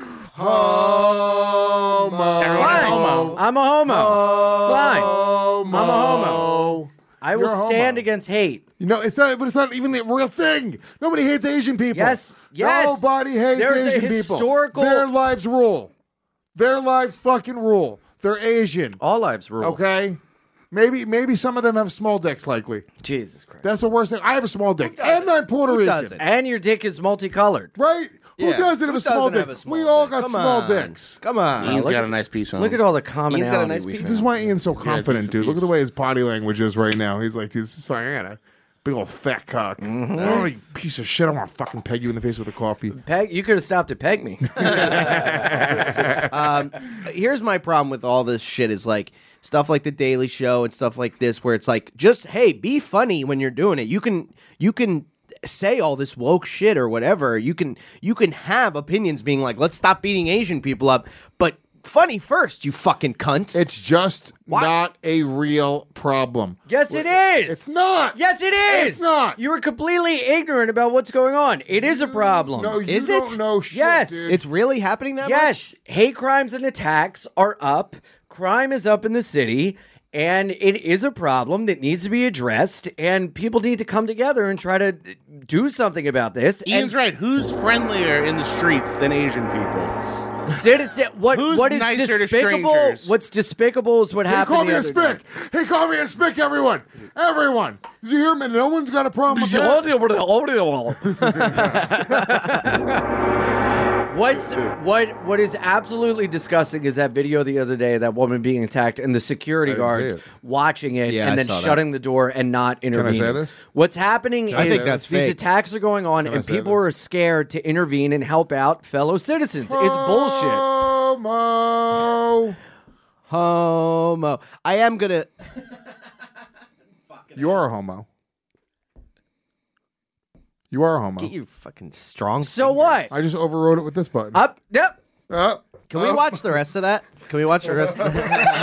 Homo. Fine. homo. I'm a homo. Fine. Homo. I'm a homo. I will You're a stand homo. against hate. You know, it's not, but it's not even a real thing. Nobody hates Asian people. Yes, yes. Nobody hates There's a Asian people. historical- Their lives rule. Their lives fucking rule. They're Asian. All lives rule. Okay? Maybe maybe some of them have small dicks, likely. Jesus Christ. That's the worst thing. I have a small dick. And I'm Puerto Who Rican. doesn't? And your dick is multicolored. Right? Who Yeah. doesn't have Who a small doesn't dick? have a small we all dick? got Come small on. dicks. Come on. Ian's look got at- a nice piece on Look him. at all the commonality. Ian's got a nice we piece. This is found. why Ian's so Yeah, confident, piece of dude. Look at the piece. way his body language is right now. He's like, dude, this is fine. I got a big old fat cock. Mm-hmm. Oh, you piece of shit. I want to fucking peg you in the face with a coffee. Peg, you could have stopped to peg me. um, here's my problem with all this shit is like stuff like the Daily Show and stuff like this, where it's like, just hey, be funny when you're doing it. You can you can say all this woke shit or whatever. You can you can have opinions being like, let's stop beating Asian people up, but funny first, you fucking cunts. It's just not a real problem. Yes, it is. It's not. Yes, it is. It's not. You were completely ignorant about what's going on. It is a problem. No, you Is don't it? know shit, Yes. dude. It's really happening that Yes, much? hate crimes and attacks are up. Crime is up in the city, and it is a problem that needs to be addressed. And people need to come together and try to do something about this. Ian's and right. Who's friendlier in the streets than Asian people? Citizen, what Who's what is nicer to despicable? strangers? What's despicable is what He happened. called me the a other spick. He called me a spick, everyone. Everyone. Did you hear me? No one's got a problem with that. What's what what is absolutely disgusting is that video the other day of that woman being attacked and the security I didn't see guards it. watching it Yeah, I and then saw that. shutting the door and not intervening. say this? What's happening I is think that's these fake. attacks are going on Can I and say people this? are scared to intervene and help out fellow citizens. It's bullshit. Homo. Homo. I am gonna. You are a homo. You are a homo. Get your fucking strong. So fingers. what? I just overrode it with this button. Up, yep. Up. Can we up. watch the rest of that? Can we watch the rest? Of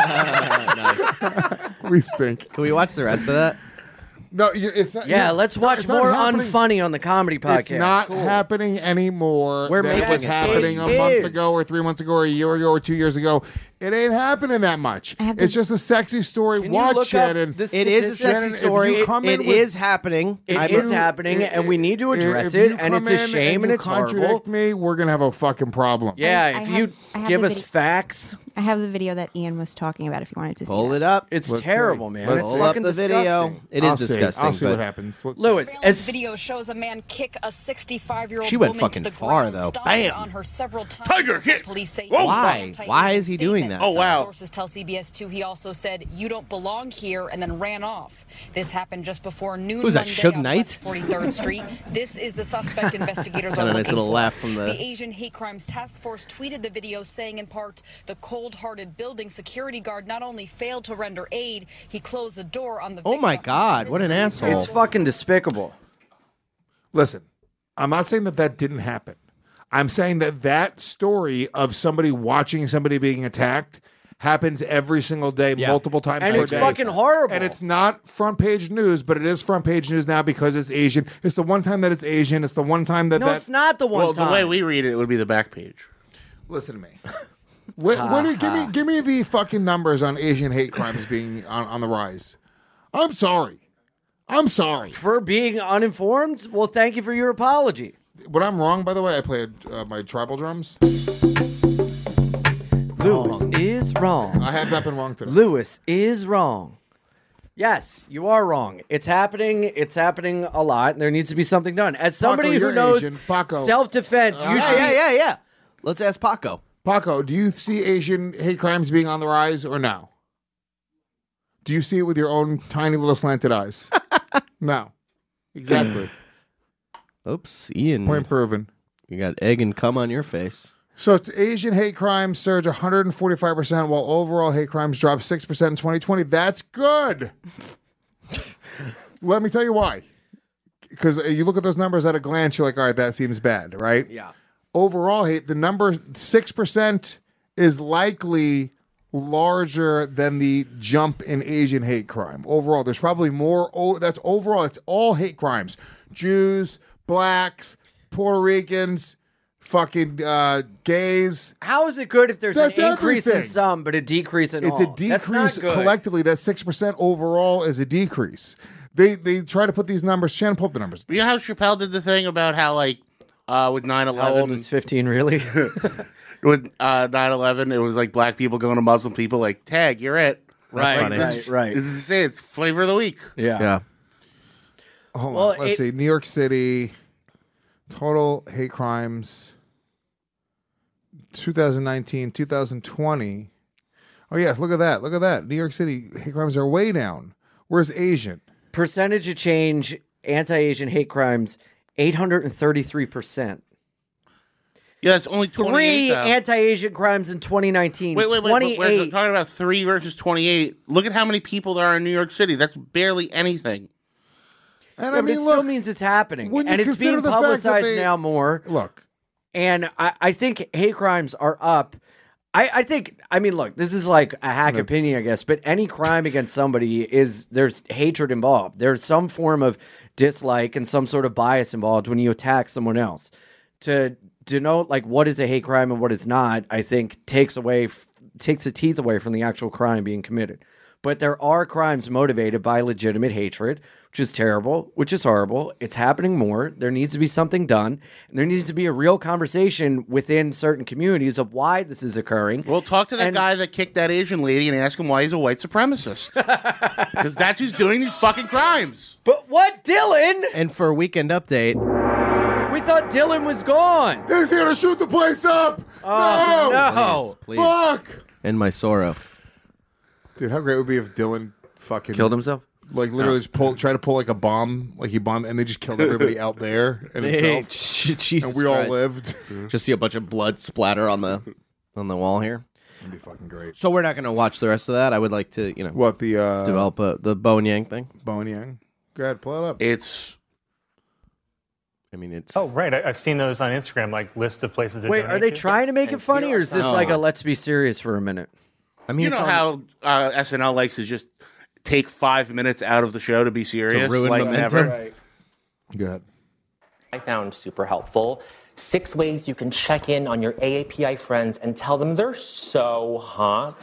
nice. We stink. Can we watch the rest of that? No, you, it's not. Yeah, you- let's watch it's not more happening. unfunny on the comedy podcast. It's not Cool. happening anymore. We're than making it was it. happening It a month is. ago, or three months ago, or a year ago, or two years ago. It ain't happening that much. I have It's to- just a sexy story. Can you Watch look up Shannon. this It is a statistic? sexy Shannon, if story. you come It in with- is happening. It I'm is a- happening, and we need to address If you it, and come it's a in shame, and and you it's horrible. contradict me, we're gonna have a fucking problem. Yeah, I- if I you have- I have give the us video- facts, I have the video that Ian was talking about if you wanted to see Pull that. it up. it's Let's terrible, see. man. Let's it's Pull up fucking the video. disgusting. It is I'll see. disgusting. I'll see but what happens. Let's Lewis, Surveillance as video shows a man kick a sixty-five-year-old She went woman fucking to the far, ground, though. stomping Bam. on her several times. Tiger kick. Police say Whoa. he Why? fought Why in is he doing statements. that? Oh, wow. Sources tell C B S two he also said, "You don't belong here," and then ran off. This happened just before noon Who's that, Monday Suge on Knight? West forty-third Street. This is the suspect investigators Got are a nice looking little for. laugh from the- The Asian Hate Crimes Task Force tweeted the video saying in part, "The cold-hearted building security guard not only failed to render aid, he closed the door on the Oh my victim." God! What an asshole! it's fucking despicable. Listen, I'm not saying that that didn't happen. I'm saying that that story of somebody watching somebody being attacked happens every single day, Yeah. multiple times And per it's day. fucking horrible. And it's not front page news, but it is front page news now because it's Asian. It's the one time that it's Asian. It's the one time that No, that. it's not the one Well, time. the way we read it, it would be the back page. Listen to me. What, what do, give me give me the fucking numbers on Asian hate crimes being on, on the rise. I'm sorry. I'm sorry. For being uninformed? Well, thank you for your apology. When I'm wrong, by the way, I played uh, my tribal drums. Lewis is wrong. I have not been wrong today. Lewis is wrong. Yes, you are wrong. It's happening. It's happening a lot, and there needs to be something done. As somebody Paco, who you're knows Asian. Paco. self-defense, Uh, you Yeah, should. yeah, yeah, yeah. Let's ask Paco. Paco, do you see Asian hate crimes being on the rise or no? Do you see it with your own tiny little slanted eyes? No. Exactly. Oops, Ian. Point proven. You got egg and cum on your face. So t- Asian hate crimes surge one hundred forty-five percent while overall hate crimes drop six percent in twenty twenty. That's good. Let me tell you why. Because you look at those numbers at a glance, you're like, all right, that seems bad, right? Yeah. Overall hate, the number six percent is likely larger than the jump in Asian hate crime. Overall, there's probably more. Oh, that's overall, it's all hate crimes. Jews, blacks, Puerto Ricans, fucking uh, gays. How is it good if there's That's an increase in everything. some, but a decrease in It's all? a That's not decrease good. collectively. That six percent overall is a decrease. They they try to put these numbers. Shannon, pull up the numbers. You know how Chappelle did the thing about how, like, uh, with nine eleven... How old is fifteen, really? with uh, nine eleven, it was like black people going to Muslim people, like, tag, you're it. Right, Like, right, this- right. This is it. It's flavor of the week. Yeah. Yeah. Hold Well, on. Let's it- see. New York City, total hate crimes, twenty nineteen, twenty twenty. Oh, yes. Look at that. Look at that. New York City hate crimes are way down. Where's Asian? Percentage of change, anti-Asian hate crimes, eight hundred thirty-three percent. Yeah, that's only twenty-eight, Three though. anti-Asian crimes in twenty nineteen. Wait, wait, wait. but We're twenty-eight. talking about three versus twenty-eight. Look at how many people there are in New York City. That's barely anything. And Yeah, I but mean, it look, still means it's happening. when you And it's consider being the fact that publicized they- now more. look, And I, I think hate crimes are up. I, I think, I mean, look, this is like a hack That's- opinion, I guess, but any crime against somebody is, there's hatred involved. There's some form of dislike and some sort of bias involved when you attack someone else. To denote, like, what is a hate crime and what is not, I think takes away, f- takes the teeth away from the actual crime being committed. But there are crimes motivated by legitimate hatred, which is terrible, which is horrible. It's happening more. There needs to be something done. And there needs to be a real conversation within certain communities of why this is occurring. Well, talk to the And- guy that kicked that Asian lady and ask him why he's a white supremacist. Because that's who's doing these fucking crimes. But what, Dylan? And for a weekend update, We thought Dylan was gone. he's here to shoot the place up. Oh, no. no. please, please. Fuck. End my sorrow. Dude, how great would it be if Dylan fucking Killed himself? Like literally just pull, try to pull like a bomb, like he bombed, and they just killed everybody out there and Hey, himself, Jesus and we all Christ. lived. Just see a bunch of blood splatter on the on the wall here. That'd be fucking great. So we're not going to watch the rest of that. I would like to, you know, What the uh, develop a, the Bo and Yang thing. Bo and Yang? Go ahead, pull it up. It's. I mean, it's. Oh, right. I, I've seen those on Instagram, like list of places. To Wait, donate are they to. trying to make it funny, or is this No. like a let's be serious for a minute? I mean, You it's know on- how uh, S N L likes to just take five minutes out of the show to be serious? ruin like momentum. never. Go ahead. I found super helpful. Six ways you can check in on your A A P I friends and tell them they're so hot.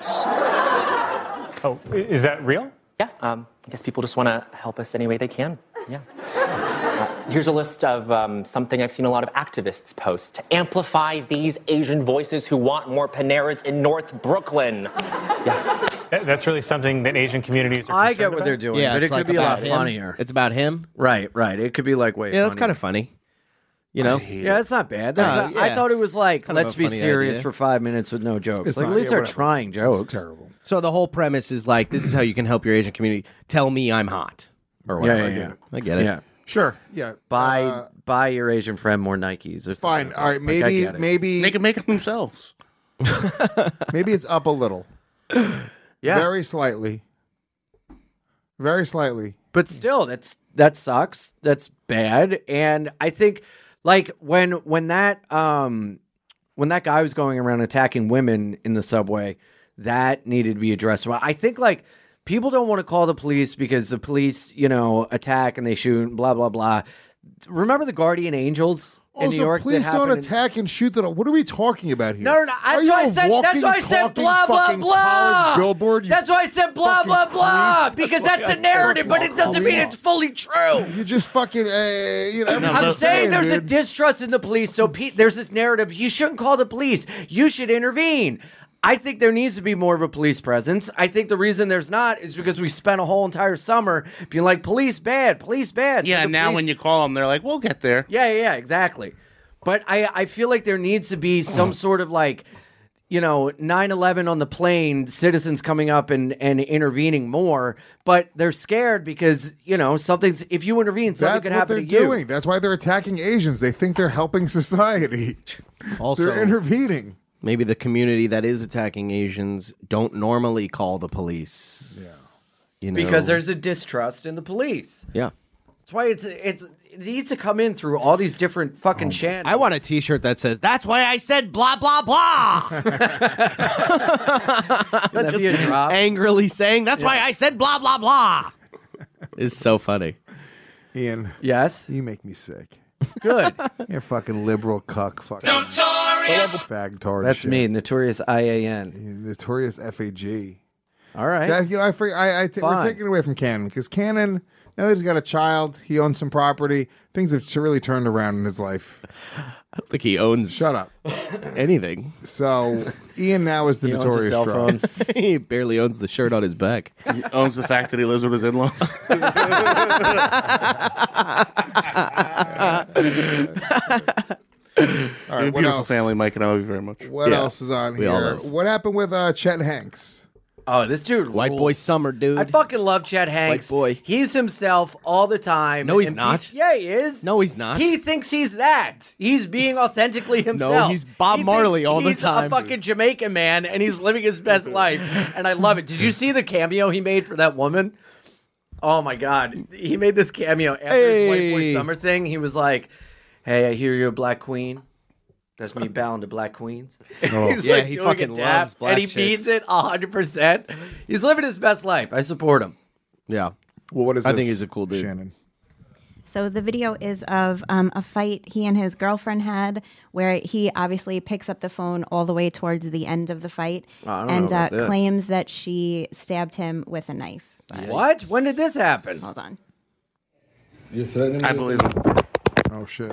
Oh, i- is that real? Yeah, um, I guess people just want to help us any way they can. Yeah. Uh, here's a list of um, something I've seen a lot of activists post to amplify these Asian voices who want more Paneras in North Brooklyn. Yes. That, that's really something that Asian communities are I concerned get what about? they're doing, Yeah, but it it's could like be a lot about him. funnier. It's about him. Right, right. It could be like, wait, Yeah, that's kind of funny. You know, Yeah, that's not bad. That's No, not, I yeah. thought it was like, Kind of let's a be funny serious idea. for five minutes with no jokes. It's like, not- at least yeah, they're whatever. trying jokes. It's terrible. so the whole premise is like, this is how you can help your Asian community. Tell me I'm hot, or Yeah, whatever. yeah, I get yeah. it. I get it. Yeah. Sure. Yeah. Buy, Uh, buy your Asian friend more Nikes. Or fine. something. All right. Like, I Maybe. get it. maybe. They can make them themselves. maybe it's up a little. Yeah. Very slightly. Very slightly. But still, that's that sucks. That's bad. And I think, Like when when that um when that guy was going around attacking women in the subway, that needed to be addressed. Well, I think like people don't want to call the police because the police, you know, attack and they shoot, blah blah blah. Remember the Guardian Angels in Also, New York? please that don't happened in- attack and shoot the. What are we talking about here? No, no, no. Are That's you why I a said. That's walking, why I said talking blah blah fucking blah. college billboard? You That's why I said blah blah fucking blah creep. because that's a narrative, but it doesn't mean it's fully true. You just fucking. Uh, you know, I'm everybody's saying there's a dude. distrust in the police, so Pete, there's this narrative. You shouldn't call the police. You should intervene. I think there needs to be more of a police presence. I think the reason there's not is because we spent a whole entire summer being like, police bad, police bad. So Yeah, the now police- when you call them, they're like, we'll get there. Yeah, yeah, yeah, exactly. But I, I feel like there needs to be some sort of like, you know, nine eleven on the plane, citizens coming up and, and intervening more, but they're scared because, you know, something's, if you intervene, something That's could what happen they're to you. doing. That's why they're attacking Asians. They think they're helping society. Also, they're intervening. Maybe the community that is attacking Asians don't normally call the police. Yeah. You know? Because there's a distrust in the police. Yeah. That's why it's it's it needs to come in through all these different fucking channels. I want a T-shirt that says, "That's why I said blah blah blah." That'd Just be a drop. angrily saying, "That's Yeah. why I said blah blah blah." It's so funny. Ian. Yes? You make me sick. Good. You're a fucking liberal cuck. Fuck. Notorious. Fagtard That's shit. me, Notorious I A N. Notorious F A G. All right. That, you know, I, fig- I, I t- we're Fine. taking it away from Cannon because Cannon, now that he's got a child, he owns some property. Things have really turned around in his life. I don't think he owns. Shut up. Anything. So Ian now is the He owns a notorious cell drunk. phone. He barely owns the shirt on his back. He owns the fact that he lives with his in-laws. All You're right, a what beautiful else? family, Mike, and I love you very much. What Yeah. else is on We all here? love. What happened with uh, Chet Hanks? Oh, this dude, White rules. boy summer, dude. I fucking love Chet Hanks. boy. He's himself all the time. No, he's And not. pe- yeah, he is. No, he's not. He thinks he's that. He's being authentically himself. he's Bob He Marley thinks all the he's time. a fucking Jamaican man, and he's living his best life. And I love it. Did you see the cameo he made for that woman? Oh my god, he made this cameo after his White Boy Hey. Summer thing. He was like, "Hey, I hear you're a black queen." That's me bowing to black queens. Oh. He's Yeah, like he doing fucking a dab, loves black and he chicks. means it a hundred percent. He's living his best life. I support him. Yeah. Well, what is I this, think he's a cool dude. Shannon? So the video is of um, a fight he and his girlfriend had, where he obviously picks up the phone all the way towards the end of the fight Oh, I don't and know uh, about this. claims that she stabbed him with a knife. But- What? When did this happen? Hold on. You're threatening I me? believe it. Oh shit!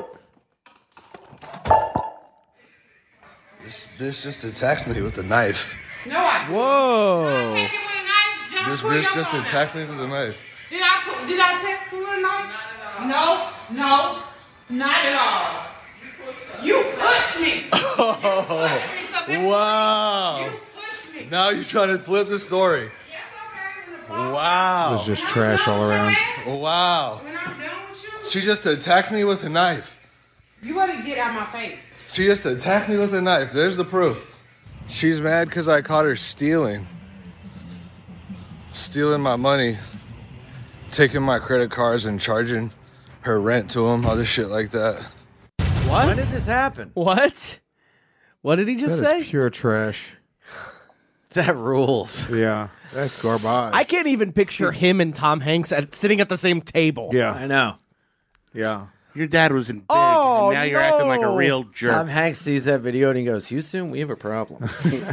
This bitch just attacked me with a knife. No, I didn't. Whoa. Did I take it with a knife? John, This pull bitch your just phone attacked out. me with a knife. Did I put, did I take it with a knife? No, no, not at all. You pushed me. Oh, wow. Now you're trying to flip the story. Wow. This is just trash all around. Wow. When I'm done with you, She just attacked me with a knife. you better get out my face. She just attacked me with a knife. There's the proof. She's mad because I caught her stealing. Stealing my money. Taking my credit cards and charging her rent to them. Other shit like that. What? When did this happen? What? What did he just That say? is pure trash. That rules. Yeah, that's garbage. I can't even picture him and Tom Hanks at, sitting at the same table. Yeah, I know. yeah. Your dad was in big, Oh, and now you're acting like a no. real jerk. Tom Hanks sees that video and he goes, "Houston, we have a problem."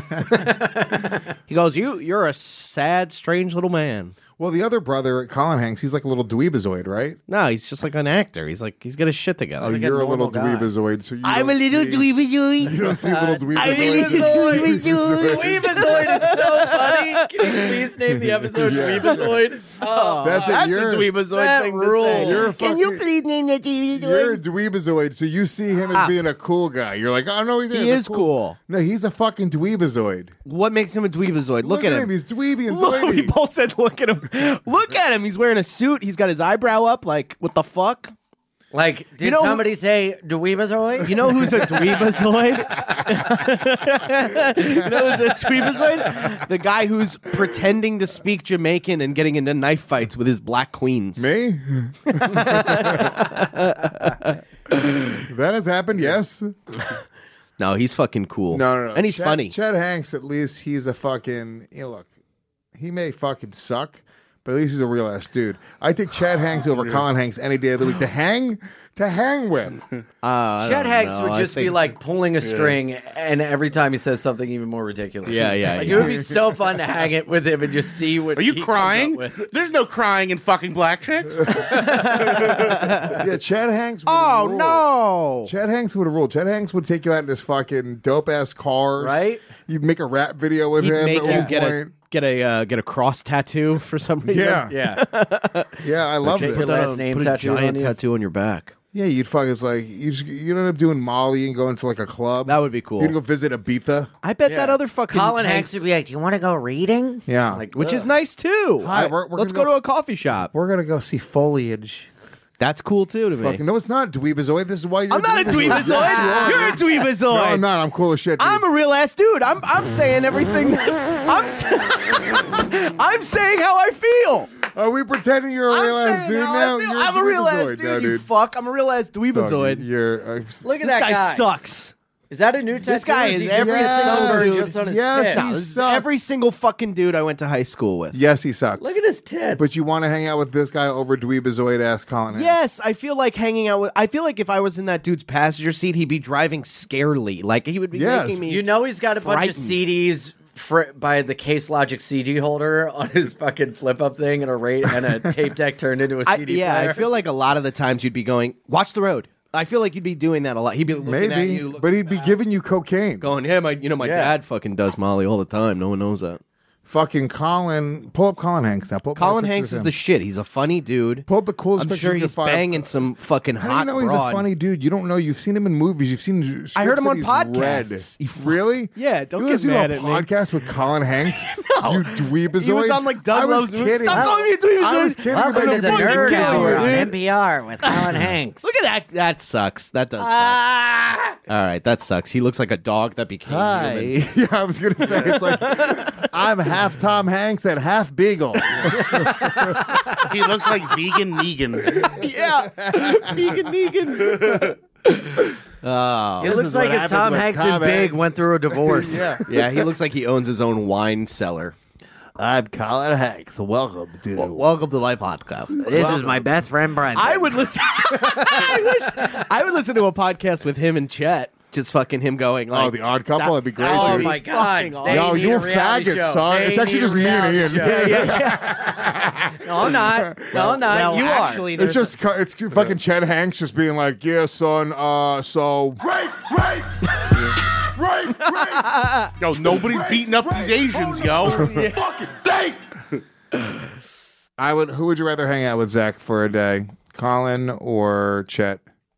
He goes, "You, you're a sad, strange little man." Well, the other brother, Colin Hanks, he's like a little dweebazoid, right? No, he's just like an actor. He's like he's got his shit together. Oh, like a you're a little normal guy. dweebazoid, so you I'm don't a little see- dweebazoid. You don't see little dweebazoids. I'm a little dweebazoid. Dweebazoid is so funny. Can you please name the episode Yeah. Dweebazoid? Oh, That's it. That's You're- a dweebazoid that thing rules. to say. You're a Can you fucking- please name that You're a dweebazoid? dweebazoid, so you see him as Ah. being a cool guy. You're like, oh no, he's He he's a is cool. No, he's a fucking dweebazoid. What makes him a dweebazoid? Look, at him. He's dweeby and Look, we zoidy. both said, "Look at him! Look at him! He's wearing a suit. He's got his eyebrow up. Like, what the fuck?" Like, did You know who- somebody say Dweebazoid? You know who's a dweebazoid? You know who's a dweebazoid? The guy who's pretending to speak Jamaican and getting into knife fights with his black queens. Me? That has happened, yes. No, he's fucking cool. No, no, no. And he's Chet, funny. Chet Hanks, at least he's a fucking, you know, look, he may fucking suck, but at least he's a real ass dude. I take Chad Hanks over Colin Hanks any day of the week to hang to hang with. Uh, Chet Hanks know. would I just be think- like pulling a Yeah. string, and every time he says something even more ridiculous. Yeah, yeah, Like yeah. it would be so fun to hang it with him and just see what. Are you he comes crying? up with. There's no crying in fucking Black Chicks. Yeah, Chad Hanks. Oh, rule. no. Chad Hanks would have ruled. Chad Hanks would take you out in his fucking dope ass cars. Right? You'd make a rap video with He'd him. make at you one get a point. get a uh, get a cross tattoo for some reason. Yeah. Yeah. Yeah, I love Put this. Put a- that name put a tattoo giant on you. tattoo on your back. Yeah, you'd fucking it's like you just you end up doing Molly and going to like a club. That would be cool. You'd go visit Ibiza. I bet Yeah. that other fucking Colin Hanks would be like, "Do you want to go reading?" Yeah, Like, which is ugh. nice too. Hi, I- we're- we're let's gonna go, go- to a coffee shop. we're gonna go see foliage. That's cool too to me. Fucking no, it's not Dweebazoid. This is why you're. I'm not a dweebazoid. Yes, you are. You're a dweebazoid. No, I'm not. I'm cool as shit. Dude. I'm a real ass dude. I'm I'm saying everything that's I'm sa- I'm saying how I feel. Are we pretending you're a I'm real ass saying dude how now? I feel. You're I'm a real ass Dweebazoid dude, now, you dude. fuck. I'm a real ass dweebazoid. Dog, You're. Uh, Look at This that guy, guy. sucks. Is that a new tattoo? This guy Or is he every just single sunburned dude. just on his Yes, tit? he This is sucks. every single fucking dude I went to high school with. yes, he sucks. Look at his tits. But you want to hang out with this guy over Dweebazoid ass Colin Hanks. Yes, I feel like hanging out with. I feel like if I was in that dude's passenger seat, he'd be driving scarily. Like he would be Yes. making me. You know he's got a bunch of frightened. C Ds fr- by the Case Logic C D holder on his fucking flip up thing and a rate and a tape deck turned into a I, C D yeah, player. I feel like a lot of the times you'd be going, watch the road. I feel like you'd be doing that a lot. He'd be looking at Maybe, you, looking but he'd be giving you cocaine. going, "Hey, my, you know, my Yeah. dad fucking does Molly all the time. No one knows that." Fucking Colin. Pull up Colin Hanks now. Pull up Colin pictures Hanks of is him. the shit. He's a funny dude. Pull up the coolest I'm picture sure you can he's find. banging some fucking How hot do you know he's broad. a funny dude? You don't know. You've seen him in movies. You've seen. I heard him on scripts that he's podcasts. read. Really? Yeah, don't you get listen mad to a at me. podcast with Colin Hanks. No. You dweebazoid. He was on, like, Doug I was Loves Movies. kidding. Stop calling me a dweebazoid. I was kidding Welcome about to you the being a Nerd Hour dweebazoid. on N P R with Colin Hanks. Look at that. That sucks. That does. Ah! suck. All right, that sucks. He looks like a dog that became Hi. human. Yeah, I was gonna say it's like I'm half Tom Hanks and half Beagle. He looks like vegan Negan. Yeah, vegan, vegan. Oh, It This looks is like what if happens Tom when Hanks Tom and Big Hanks- went through a divorce. yeah. yeah. He looks like he owns his own wine cellar. I'm Colin Hanks. Welcome to. Welcome to my podcast. This is my best friend Brandon. I would listen. I wish I would listen to a podcast with him and Chet. Just fucking him going like, Oh, the Odd Couple. that- That'd be great, that would Oh dude. my be god! fucking awesome. They Yo, need you a reality faggot, show. son. They It's actually need just a me and reality Ian. show. Yeah, yeah, yeah. No, I'm not. No, I'm not. Well, you actually, are. It's there's just cu- it's fucking Chet Hanks just being like, yeah, son. Uh, so Right, right, right, right. Yo, nobody's beating up these Asians, yo. Fucking think. I would. Who would you rather hang out with, Zach, for a day, Colin or Chet?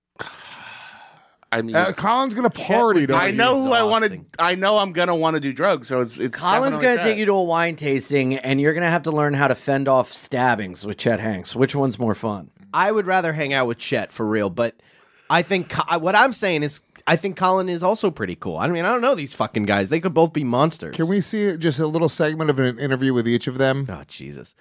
I mean, Uh, Colin's gonna party. Don't I you? know who I want to. exhausting. I know I'm gonna want to do drugs. So it's. it's Colin's definitely going to Chet. take you to a wine tasting, and you're going to have to learn how to fend off stabbings with Chet Hanks. Which one's more fun? I would rather hang out with Chet for real, but I think Co- what I'm saying is I think Colin is also pretty cool. I mean, I don't know these fucking guys. They could both be monsters. Can we see just a little segment of an interview with each of them? Oh Jesus!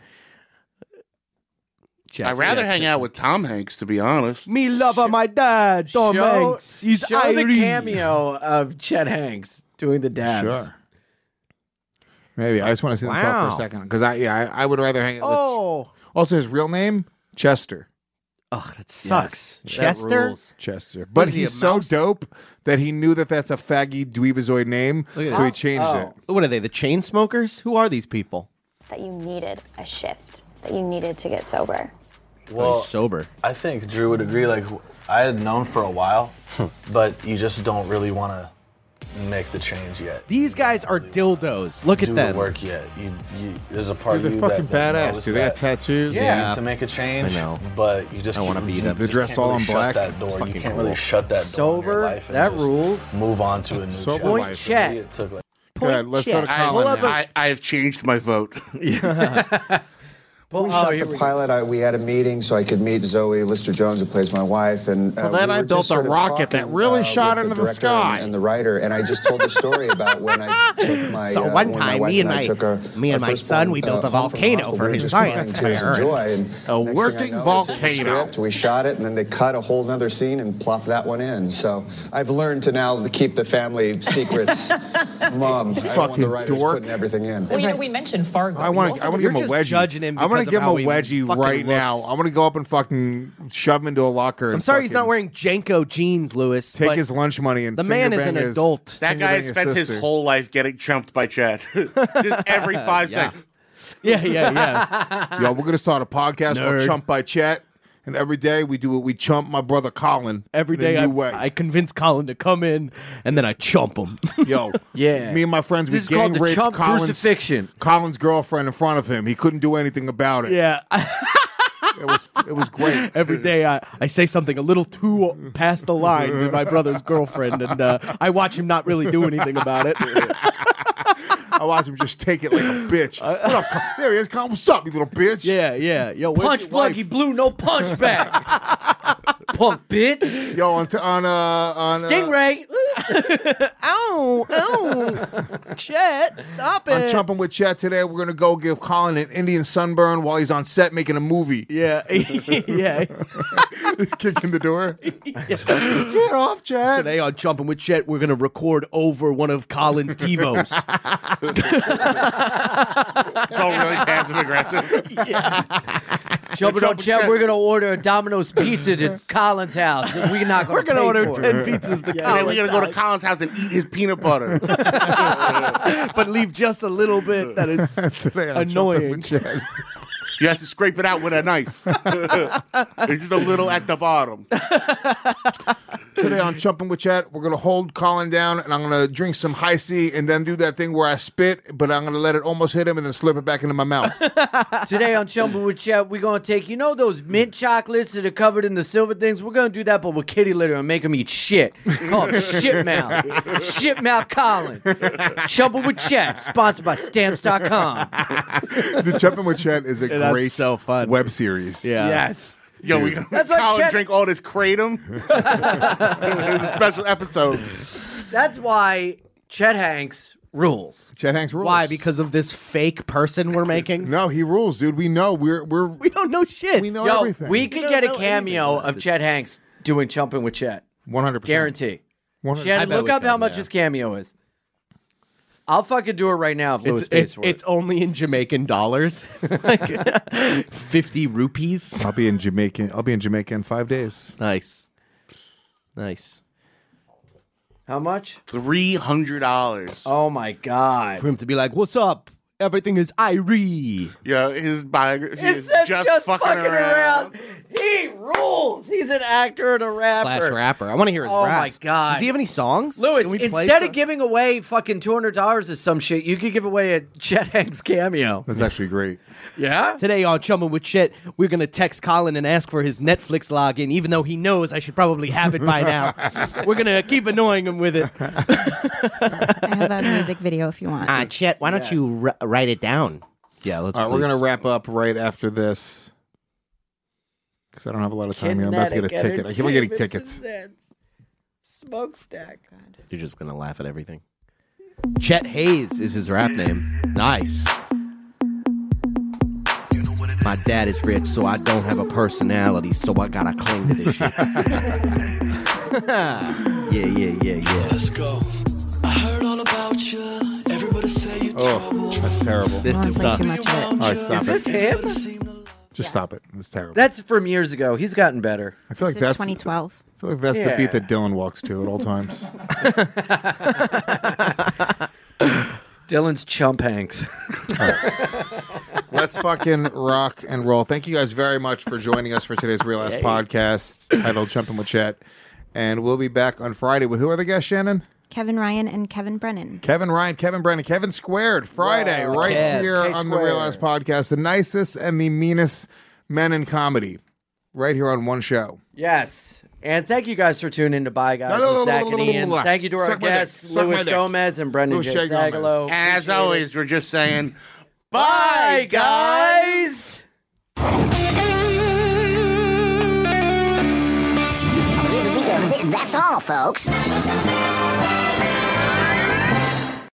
Chet, I'd rather yeah, hang Chet. out with Tom Hanks, to be honest. Me lover, my dad, Tom show Hanks. He's show the Irish. cameo of Chet Hanks doing the dabs. Sure. Maybe I just want to see them talk for Wow. a second because I yeah I, I would rather hang out. Oh, with... Also, his real name Chester. oh, that sucks. Yes, that Chester. rules. Chester, but is he, he's a so mouse? dope that he knew that that's a faggy dweebazoid name, Look at so he this. changed Oh. it. What are they? The chain smokers? Who are these people? That you needed a shift, that you needed to get sober. Well, sober. I think Drew would agree. Like, I had known for a while, but you just don't really want to make the change yet. These guys are dildos. Look Do at them. the work yet. You, you, there's a part Dude, of you they're fucking that, that badass. knows Dude, they got that tattoos. you Yeah. need to make a change. I know. But you just I wanna you- beat you them. They're just dressed can't all really in black. Shut that It's door. You fucking can't really cool. shut that door in Sober, your life and that just rules. Move on to a new Sober chapter. life. Point Chet. It took like Good. Let's go to I, Colin. Pull up now. a- I, I have changed my vote. Pull we shot the pilot. I, we had a meeting so I could meet Zoe Lister-Jones, who plays my wife, and uh, So then we I were built just sort a of rocket that talking, really uh, shot with into the director sky. and, and the writer. And I just told the story about when I took my. So uh, one when time, my wife me and I my- took our, me and our my first son, one, we built uh, a home from the volcano hospital. for We were his just science crying tears of fair. joy, and A next thing I working know, it's in the volcano. script. We shot it, and then they cut a whole other scene and plopped that one in. So I've learned to now to keep the family secrets. Mom, I don't want Fucking the writers dork. putting everything in. Well, you know, we mentioned Fargo. I want You to. I also- want to give him a You're wedgie. just judging him I want because to of give him how a he wedgie fucking right looks. now. I'm going to go up and fucking shove him into a locker. And I'm sorry he's not fucking wearing Janko jeans, Lewis. Take but his lunch money and the man finger is an bang his- adult. That finger guy bang has his spent his sister. whole life getting chumped by Chad. Just every five Yeah. seconds. Yeah, yeah, yeah. Yo, we're going to start a podcast called Nerd. Chump by Chat. And every day we do it. We chump my brother Colin. Every in a day I, new way. I convince Colin to come in, and then I chump him. Yo, Yeah. me and my friends, we This is called gang the raped chump Colin's, crucifixion. Colin's girlfriend in front of him. He couldn't do anything about it. yeah. It was it was great. Every day I, I say something a little too past the line with my brother's girlfriend, and uh, I watch him not really do anything about it. I watch him just take it like a bitch. What up, Colin? There he is. Colin, what's up, you little bitch? Yeah, yeah. Yo, where's Punch your Bluggy wife? Blue, no punch back. Punk bitch. Yo, on t- on uh on uh, Stingray. Ow, ow. Chet, stop on it. Chumping with Chat today, we're gonna go give Colin an Indian sunburn while he's on set making a movie. Yeah, yeah. Kicking the door. Get off, Chat. Today on Jumping with Chet, we're going to record over one of Colin's TiVos. It's all really passive aggressive. Jumping on Chet, we're going to order a Domino's pizza to Colin's house. And we're not going We're to going to order for ten it. pizzas to And then Colin's we're gonna go to house, Colin's house and eat his peanut butter. but leave just a little bit that it's Today on Chumping annoying. with Chat. You have to scrape it out with a knife. It's just a little at the bottom. Today on Chumping with Chat, we're gonna hold Colin down, and I'm gonna drink some high C, and then do that thing where I spit, but I'm gonna let it almost hit him, and then slip it back into my mouth. Today on Jumping with Chet, we're going to take, you know those mint chocolates that are covered in the silver things? We're going to do that, but with kitty litter and make them eat shit. Call it Shit Mouth. Shit Mouth Colin. Jumping with Chet, sponsored by Stamps dot com. The Chumping with Chet is a Yeah, that's great so fun. web series. Yeah. Yes. Yo, we Dude. That's why Colin Chet- drink all this kratom. It was a special episode. That's why Chet Hanks rules. Chet Hanks rules. Why? Because of this fake person we're making? No, he rules, dude. We know. We're we're We don't know shit. we know Yo, everything. we could don't get a know cameo anything. of Chet Hanks doing Jumping with Chet. one hundred percent Guarantee. one hundred I Shannon, bet look we up can, how much yeah. his cameo is. I'll fucking do it right now if Louis It's pays it's, for it. it's only in Jamaican dollars. Like fifty rupees. I'll be in Jamaica. I'll be in Jamaica in five days. Nice. Nice. How much? Three hundred dollars. Oh my god. For him to be like, what's up? Everything is Irie. Yeah, his biography It is says just, just fucking, fucking around. around. He rules. He's an actor and a rapper. Slash rapper. I want to hear his Oh raps. my god. Does he have any songs? Lewis, Can we play instead some? of giving away fucking two hundred dollars or some shit, you could give away a Chet Hanks cameo. That's actually great. Yeah? Today on Chumming with Chet, we're going to text Colin and ask for his Netflix login, even though he knows I should probably have it by now. We're going to keep annoying him with it. I have a music video if you want. Ah, Chet, why don't you r- write it down? Yeah, let's All right, we're please. gonna wrap up right after this because I don't have a lot of time here. I'm about to get a ticket. I keep on getting tickets. Smokestack. You're just going to laugh at everything. Chet Hayes is his rap name. Nice. My dad is rich, so I don't have a personality, so I gotta cling to this shit. yeah, yeah, yeah, yeah. Let's go. I heard all about you. Everybody say you Oh, that's terrible. This I is don't uh, play too much of it. All right, stop Is it. this him? Just stop it. It's terrible. That's from years ago. He's gotten better. I feel like Is it that's twenty twelve? I feel like that's the Yeah. beat that Dylan walks to at all times. Dylan's Chump Hanks. Let's fucking rock and roll. Thank you guys very much for joining us for today's Real Ass podcast titled Chumping with Chet. And we'll be back on Friday with who are the guests, Shannon? Kevin Ryan and Kevin Brennan. Kevin Ryan, Kevin Brennan, Kevin Squared, Friday, Wow. right Kev. here K on the Real Ass Squared. podcast. The nicest and the meanest men in comedy. Right here on one show. Yes. And thank you guys for tuning in to Bye Guys No, no, with no, Zach no, and no, no, Ian. no, no. Thank you to our Suck my dick. guests, Suck my Louis dick. Gomez and Brendan Louis J. J. Gomez. Sagalo. And as Appreciate always, it. we're just saying, Bye, guys. all, folks.